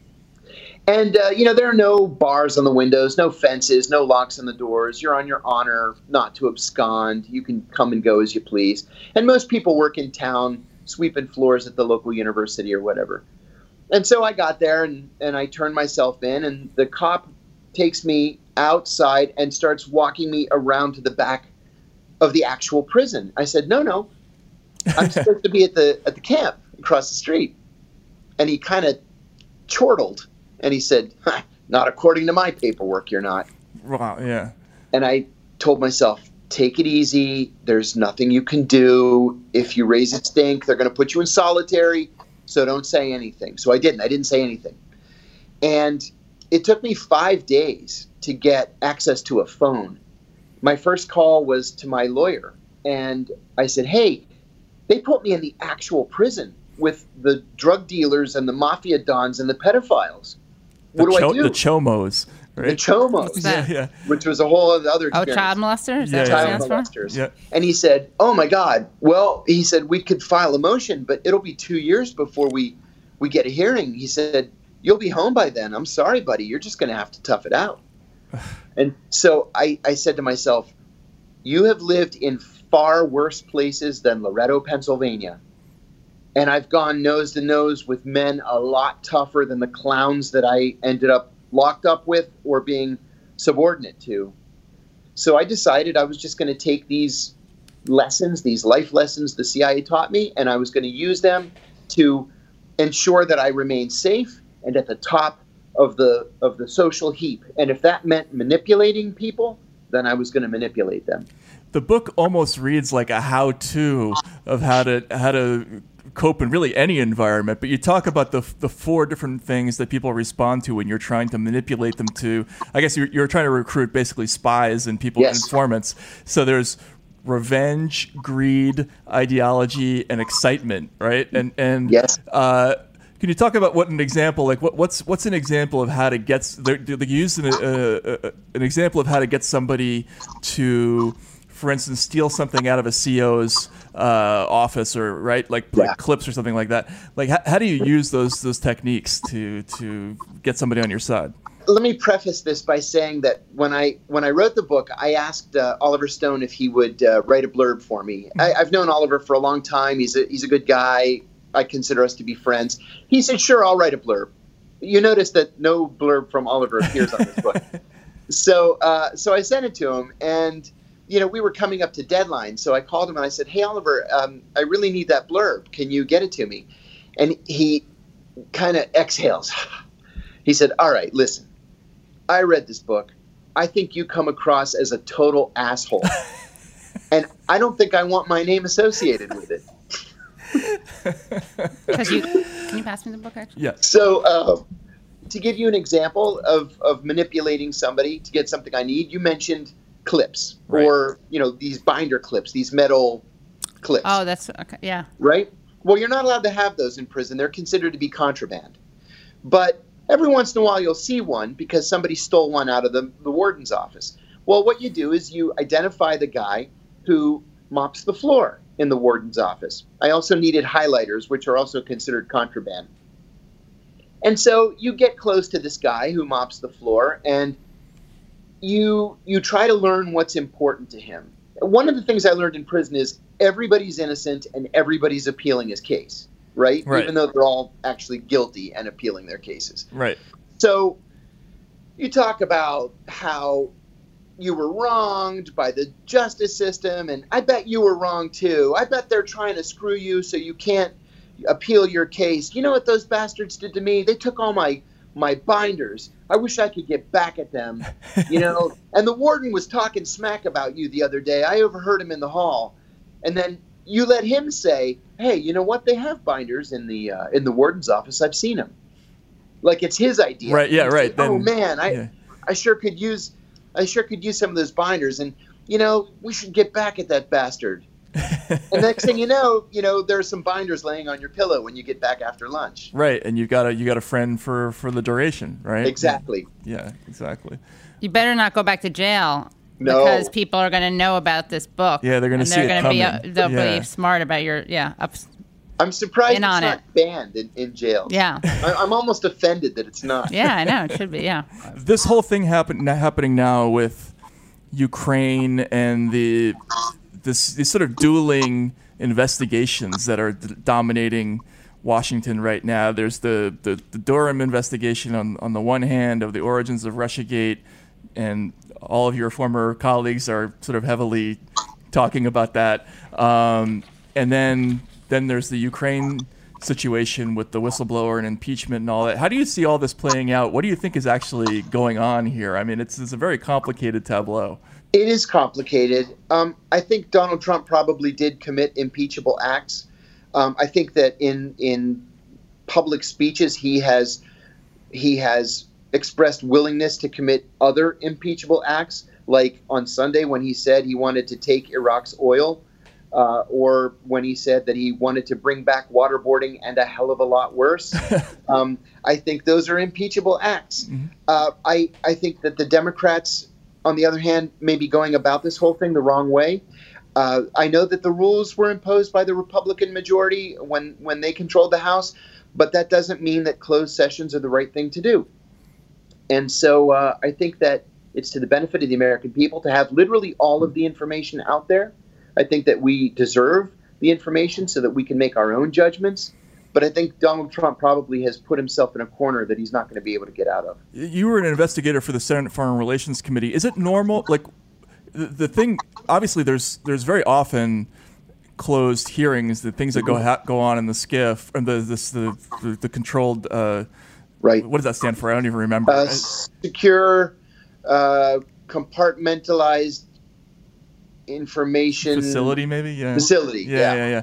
And, there are no bars on the windows, no fences, no locks on the doors. You're on your honor not to abscond. You can come and go as you please. And most people work in town, sweeping floors at the local university or whatever. And so I got there and I turned myself in, and the cop takes me outside and starts walking me around to the back of the actual prison. I said, no, I'm supposed to be at the camp across the street. And he kind of chortled, and he said, "Not according to my paperwork, you're not." Wow, yeah. And I told myself, take it easy. There's nothing you can do. If you raise a stink, they're going to put you in solitary, so don't say anything. So I didn't say anything. And it took me 5 days to get access to a phone. My first call was to my lawyer, and I said, "Hey, they put me in the actual prison with the drug dealers and the mafia dons and the pedophiles. What do I do?" The Chomos, right? The Chomos, yeah. Which was a whole other experience. Oh, child molesters? Child molesters. Yeah. And he said, "Oh my God, well," he said, "we could file a motion, but it'll be 2 years before we get a hearing." He said, "You'll be home by then. I'm sorry, buddy. You're just going to have to tough it out." And so I said to myself, you have lived in far worse places than Loretto, Pennsylvania. And I've gone nose to nose with men a lot tougher than the clowns that I ended up locked up with or being subordinate to. So I decided I was just going to take these lessons, these life lessons the CIA taught me, and I was going to use them to ensure that I remain safe and at the top of the social heap. And if that meant manipulating people, then I was going to manipulate them. The book almost reads like a how-to of how to cope in really any environment, but you talk about the 4 different things that people respond to when you're trying to manipulate them to, I guess you're trying to recruit basically spies and people, informants. So there's revenge, greed, ideology, and excitement, right? And yes. Can you talk about what an example, like what's an example of how to get, they use an example of how to get somebody to, for instance, steal something out of a CO's office, or like clips or something like that. Like how do you use those techniques to get somebody on your side? Let me preface this by saying that when I wrote the book, I asked Oliver Stone if he would write a blurb for me. I've known Oliver for a long time. He's a good guy. I consider us to be friends. He said, sure, I'll write a blurb. You notice that no blurb from Oliver appears on this book. So I sent it to him, and, we were coming up to deadline. So I called him and I said, hey, Oliver, I really need that blurb. Can you get it to me? And he kind of exhales. He said, all right, listen, I read this book. I think you come across as a total asshole. And I don't think I want my name associated with it. Can you pass me the book, actually? Yeah. So to give you an example of manipulating somebody to get something I need, you mentioned clips, right, or, these binder clips, these metal clips. Oh, that's okay. Yeah. Right? Well, you're not allowed to have those in prison. They're considered to be contraband. But every once in a while you'll see one because somebody stole one out of the warden's office. Well, what you do is you identify the guy who mops the floor in the warden's office. I also needed highlighters, which are also considered contraband. And so you get close to this guy who mops the floor, and you try to learn what's important to him. One of the things I learned in prison is everybody's innocent and everybody's appealing his case, right? Even though they're all actually guilty and appealing their cases. Right. So you talk about how you were wronged by the justice system, and I bet you were wrong too. I bet they're trying to screw you so you can't appeal your case. You know what those bastards did to me? They took all my binders. I wish I could get back at them, And the warden was talking smack about you the other day. I overheard him in the hall. And then you let him say, hey, you know what? They have binders in the warden's office. I've seen them. Like it's his idea. Right, yeah, right. Say, oh, man, I sure could use some of those binders. And, we should get back at that bastard. And next thing you know, there are some binders laying on your pillow when you get back after lunch. Right, and you got a friend for the duration, right? Exactly. Yeah, exactly. You better not go back to jail. No. Because people are going to know about this book. Yeah, they're going to see it coming. They'll be smart about your I'm surprised it's not banned in jail. Yeah. I'm almost offended that it's not. Yeah, I know. It should be, yeah. This whole thing happening now with Ukraine and these sort of dueling investigations that are dominating Washington right now. There's the Durham investigation on the one hand of the origins of Russiagate, and all of your former colleagues are sort of heavily talking about that. And then there's the Ukraine situation with the whistleblower and impeachment and all that. How do you see all this playing out? What do you think is actually going on here? I mean, it's a very complicated tableau. It is complicated. I think Donald Trump probably did commit impeachable acts. I think that in public speeches he has expressed willingness to commit other impeachable acts, like on Sunday when he said he wanted to take Iraq's oil, or when he said that he wanted to bring back waterboarding and a hell of a lot worse. I think those are impeachable acts. Mm-hmm. I think that the Democrats, on the other hand, may be going about this whole thing the wrong way. I know that the rules were imposed by the Republican majority when they controlled the House, but that doesn't mean that closed sessions are the right thing to do. And so I think that it's to the benefit of the American people to have literally all of the information out there. I think that we deserve the information so that we can make our own judgments. But I think Donald Trump probably has put himself in a corner that he's not going to be able to get out of. You were an investigator for the Senate Foreign Relations Committee. Is it normal? Like the thing, obviously, there's very often closed hearings, the things that go on in the SCIF and the controlled. Right. What does that stand for? I don't even remember. Secure, compartmentalized information facility, maybe. Yeah. Facility. Yeah.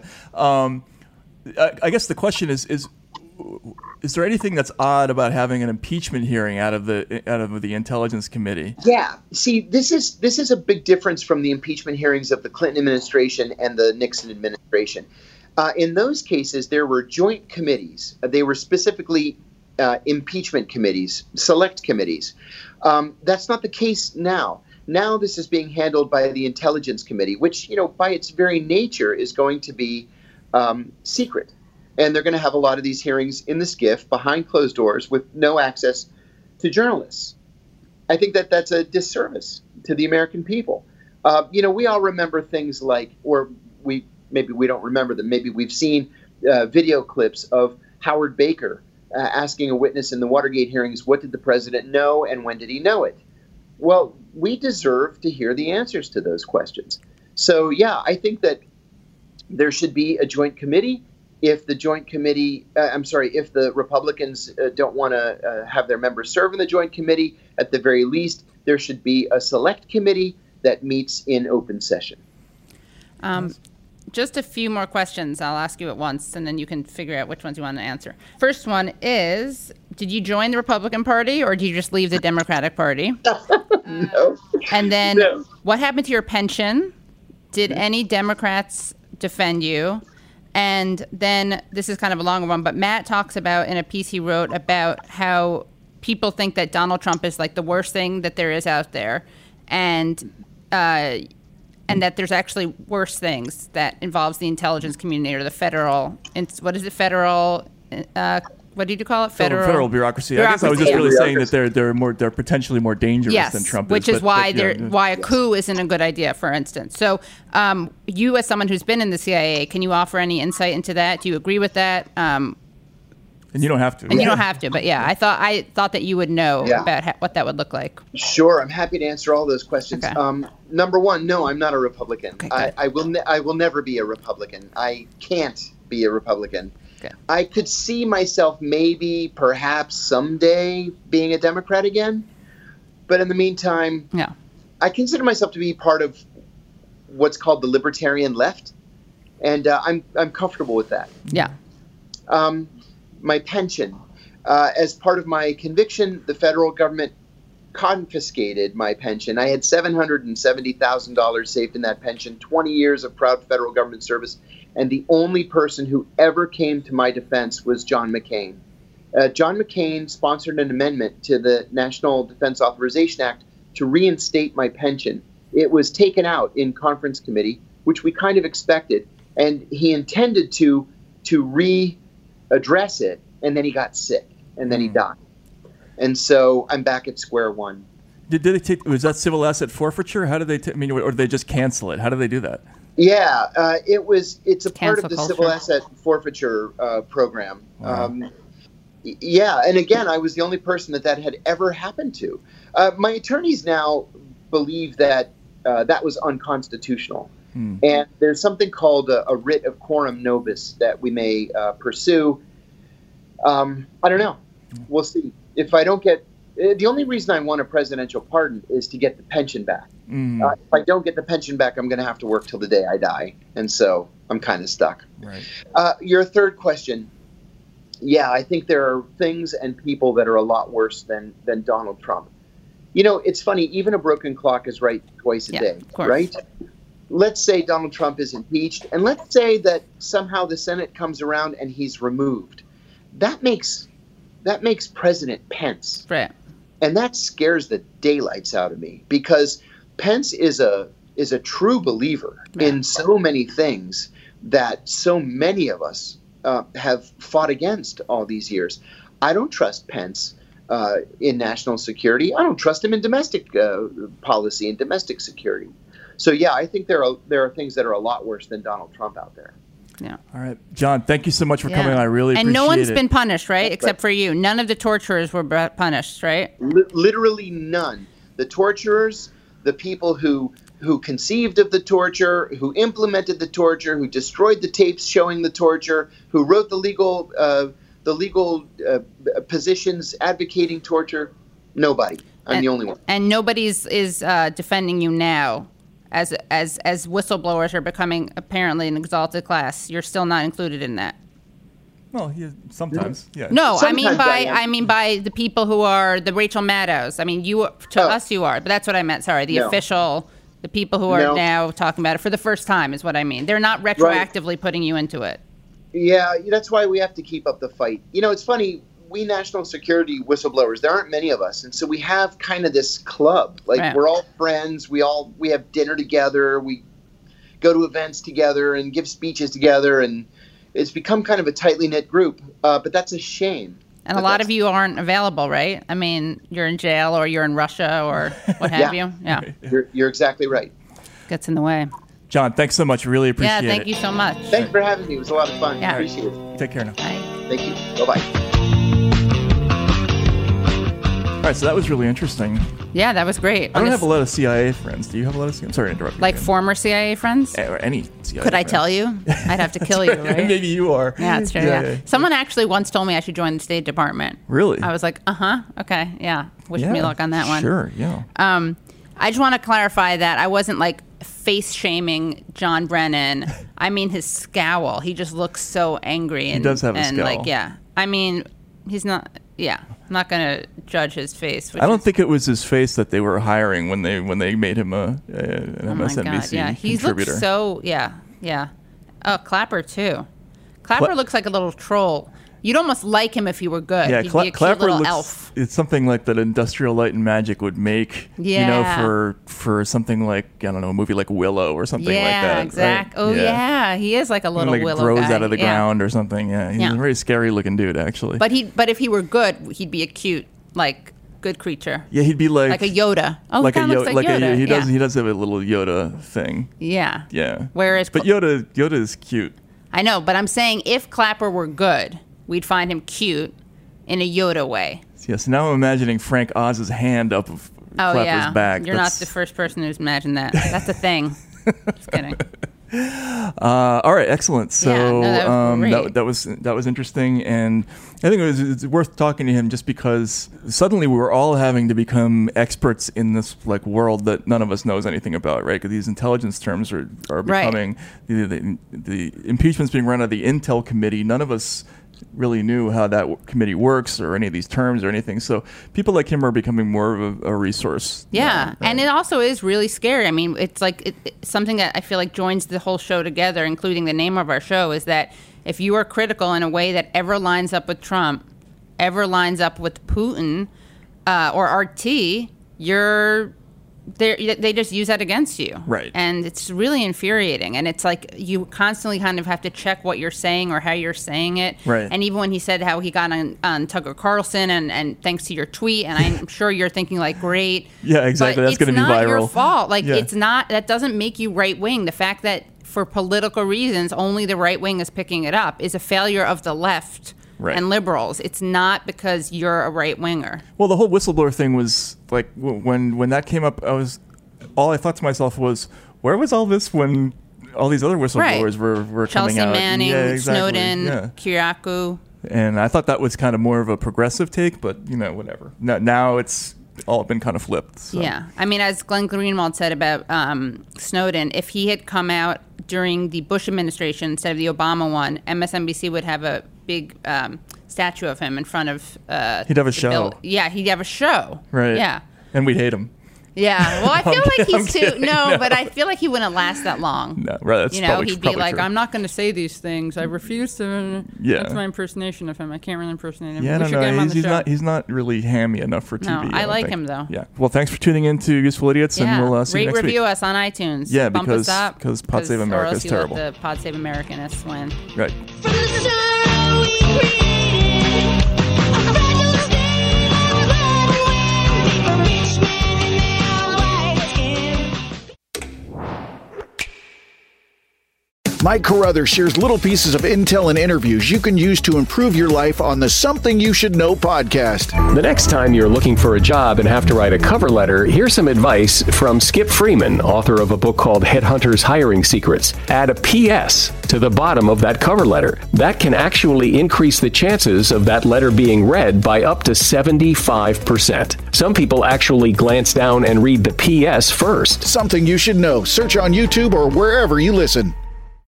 I guess the question is there anything that's odd about having an impeachment hearing out of the Intelligence Committee? Yeah. See, this is a big difference from the impeachment hearings of the Clinton administration and the Nixon administration. In those cases, there were joint committees. They were specifically impeachment committees, select committees. That's not the case now. Now this is being handled by the Intelligence Committee, which, by its very nature is going to be secret. And they're going to have a lot of these hearings in the SCIF behind closed doors with no access to journalists. I think that that's a disservice to the American people. We all remember things like, or maybe we don't remember them. Maybe we've seen video clips of Howard Baker asking a witness in the Watergate hearings, what did the president know and when did he know it? Well, we deserve to hear the answers to those questions. So, yeah, I think that there should be a joint committee. If the joint committee, if the Republicans don't want to have their members serve in the joint committee, at the very least, there should be a select committee that meets in open session. Just a few more questions I'll ask you at once, and then you can figure out which ones you want to answer. First one is, did you join the Republican Party, or did you just leave the Democratic Party? No. And then what happened to your pension? Did any Democrats defend you? And then, this is kind of a longer one, but Matt talks about, in a piece he wrote, about how people think that Donald Trump is like the worst thing that there is out there. And that there's actually worse things that involves the intelligence community or the federal, what did you call it? Federal bureaucracy. I guess I was just really saying that they're potentially more dangerous than Trump is. Which is why a coup isn't a good idea, for instance. So you, as someone who's been in the CIA, can you offer any insight into that? Do you agree with that? And you don't have to. And you don't have to, but yeah, I thought that you would know about what that would look like. Sure, I'm happy to answer all those questions. Okay. Number one, no, I'm not a Republican. Okay, I will never be a Republican. I can't be a Republican. Okay. I could see myself maybe, perhaps someday being a Democrat again, but in the meantime, I consider myself to be part of what's called the libertarian left, and I'm comfortable with that. Yeah. My pension. As part of my conviction, the federal government confiscated my pension. I had $770,000 saved in that pension, 20 years of proud federal government service, and the only person who ever came to my defense was John McCain. John McCain sponsored an amendment to the National Defense Authorization Act to reinstate my pension. It was taken out in conference committee, which we kind of expected, and he intended to readdress it, and then he got sick, and then he died. And so I'm back at square one. Did they take? Was that civil asset forfeiture? How did they? Or did they just cancel it? How do they do that? Yeah, it's a part of the civil asset forfeiture program. Wow. And again, I was the only person that had ever happened to. My attorneys now believe that that was unconstitutional. And there's something called a writ of quorum nobis that we may pursue. I don't know. We'll see. If I don't get the only reason I want a presidential pardon is to get the pension back. If I don't get the pension back, I'm going to have to work till the day I die. And so I'm kind of stuck. Right. Your third question. Yeah, I think there are things and people that are a lot worse than Donald Trump. You know, it's funny. Even a broken clock is right twice a day, right? Let's say Donald Trump is impeached, and let's say that somehow the Senate comes around and he's removed. That makes President Pence. Right. And that scares the daylights out of me, because Pence is a true believer in so many things that so many of us have fought against all these years. I don't trust Pence in national security. I don't trust him in domestic policy and domestic security. So, yeah, I think there are things that are a lot worse than Donald Trump out there. Yeah. All right. John, thank you so much for coming on. I really appreciate it. And no one's been punished, right? Except for you. None of the torturers were punished, right? Literally none. The torturers, the people who conceived of the torture, who implemented the torture, who destroyed the tapes showing the torture, who wrote the legal positions advocating torture, nobody. I'm the only one. And nobody's is defending you now. As whistleblowers are becoming apparently an exalted class, you're still not included in that. Well, sometimes, yeah. No, sometimes I mean by the people who are the Rachel Maddows. I mean, us you are, but that's what I meant. Sorry, the official, the people who are now talking about it for the first time is what I mean. They're not retroactively putting you into it. Yeah, that's why we have to keep up the fight. You know, it's funny. We national security whistleblowers, there aren't many of us, and so we have kind of this club. Like we're all friends. We have dinner together. We go to events together and give speeches together, and it's become kind of a tightly knit group. But that's a shame. And a lot of you aren't available, right? I mean, you're in jail or you're in Russia or what have you. Yeah, you're exactly right. Gets in the way. John, thanks so much. Really appreciate it. Yeah, thank you so much. Thanks for having me. It was a lot of fun. Yeah. Appreciate it. Take care now. Bye. Thank you. Bye-bye. All right, so that was really interesting. Yeah, that was great. I don't have a lot of CIA friends. Do you have a lot of CIA? I'm sorry to interrupt you. Like former CIA friends? Or any CIA Could I friends. tell you? I'd have to kill you, right? Maybe you are. Yeah, that's true. Yeah. Someone actually once told me I should join the State Department. Really? I was like, okay, yeah. Wish me luck on that one. Sure, yeah. I just want to clarify that I wasn't like face shaming John Brennan. I mean his scowl. He just looks so angry. And, he does have a scowl. Like, yeah. I mean, he's not. Yeah, I'm not gonna judge his face. I don't think it was his face that they were hiring when they made him an MSNBC yeah, he contributor. looks so yeah. Oh, Clapper too. Clapper looks like a little troll. You'd almost like him if he were good. Yeah, He'd be a cute Clapper little looks. elf. It's something like that Industrial Light and Magic would make. Yeah. You know, for something like, I don't know, a movie like Willow or something like that. Yeah, exactly. Right? Oh yeah, he is like a little like Willow it grows guy. out of the ground or something. Yeah, he's a very scary looking dude actually. But if he were good, he'd be a cute, like, good creature. Yeah, he'd be like a Yoda. Oh, like he kind of looks like Yoda. He does have a little Yoda thing. Yeah. Yeah. Whereas, but Yoda is cute. I know, but I'm saying if Clapper were good, we'd find him cute in a Yoda way. Yes. Now I'm imagining Frank Oz's hand up of Clapper's back. You're not the first person who's imagined that. That's a thing. Just kidding. All right, excellent. So that was that was interesting, and I think it's worth talking to him just because suddenly we're all having to become experts in this like world that none of us knows anything about, right? Because these intelligence terms are becoming the impeachment's being run out of the Intel Committee. None of us really knew how that committee works or any of these terms or anything. So people like him are becoming more of a resource. Yeah, now, right? And it also is really scary. I mean, it's like it's something that I feel like joins the whole show together, including the name of our show, is that if you are critical in a way that ever lines up with Trump, ever lines up with Putin or RT, they just use that against you. Right. And it's really infuriating. And it's like you constantly kind of have to check what you're saying or how you're saying it. Right. And even when he said how he got on Tucker Carlson and thanks to your tweet, and I'm sure you're thinking like, great. Yeah, exactly. That's going to be viral. It's not your fault. Like, it's not, that doesn't make you right wing. The fact that for political reasons, only the right wing is picking it up is a failure of the left. Right. And liberals. It's not because you're a right winger. Well, the whole whistleblower thing was like when that came up, all I thought to myself was, where was all this when all these other whistleblowers were Chelsea coming out? Manning, exactly. Snowden, Kiriakou. And I thought that was kind of more of a progressive take, but whatever. Now it's all been kind of flipped. So. Yeah, I mean, as Glenn Greenwald said about Snowden, if he had come out during the Bush administration instead of the Obama one, MSNBC would have a big statue of him in front of. He'd have a show. Yeah, he'd have a show. Right. Yeah. And we'd hate him. Yeah. Well, I feel like he's too. No, but I feel like he wouldn't last that long. No, right. That's he'd be like, true. I'm not going to say these things. I refuse to. Yeah. That's my impersonation of him. I can't really impersonate him. Yeah, we should get him on the show. He's not really hammy enough for TV. No, I like him though. Yeah. Well, thanks for tuning in to Useful Idiots, and we'll see you next week. Review us on iTunes. Yeah, Bump us up, because Pod Save America is terrible. The Pod Save Americanists win. Right. Mike Carruthers shares little pieces of intel and interviews you can use to improve your life on the Something You Should Know podcast. The next time you're looking for a job and have to write a cover letter, here's some advice from Skip Freeman, author of a book called Headhunters Hiring Secrets. Add a PS to the bottom of that cover letter. That can actually increase the chances of that letter being read by up to 75%. Some people actually glance down and read the PS first. Something You Should Know. Search on YouTube or wherever you listen.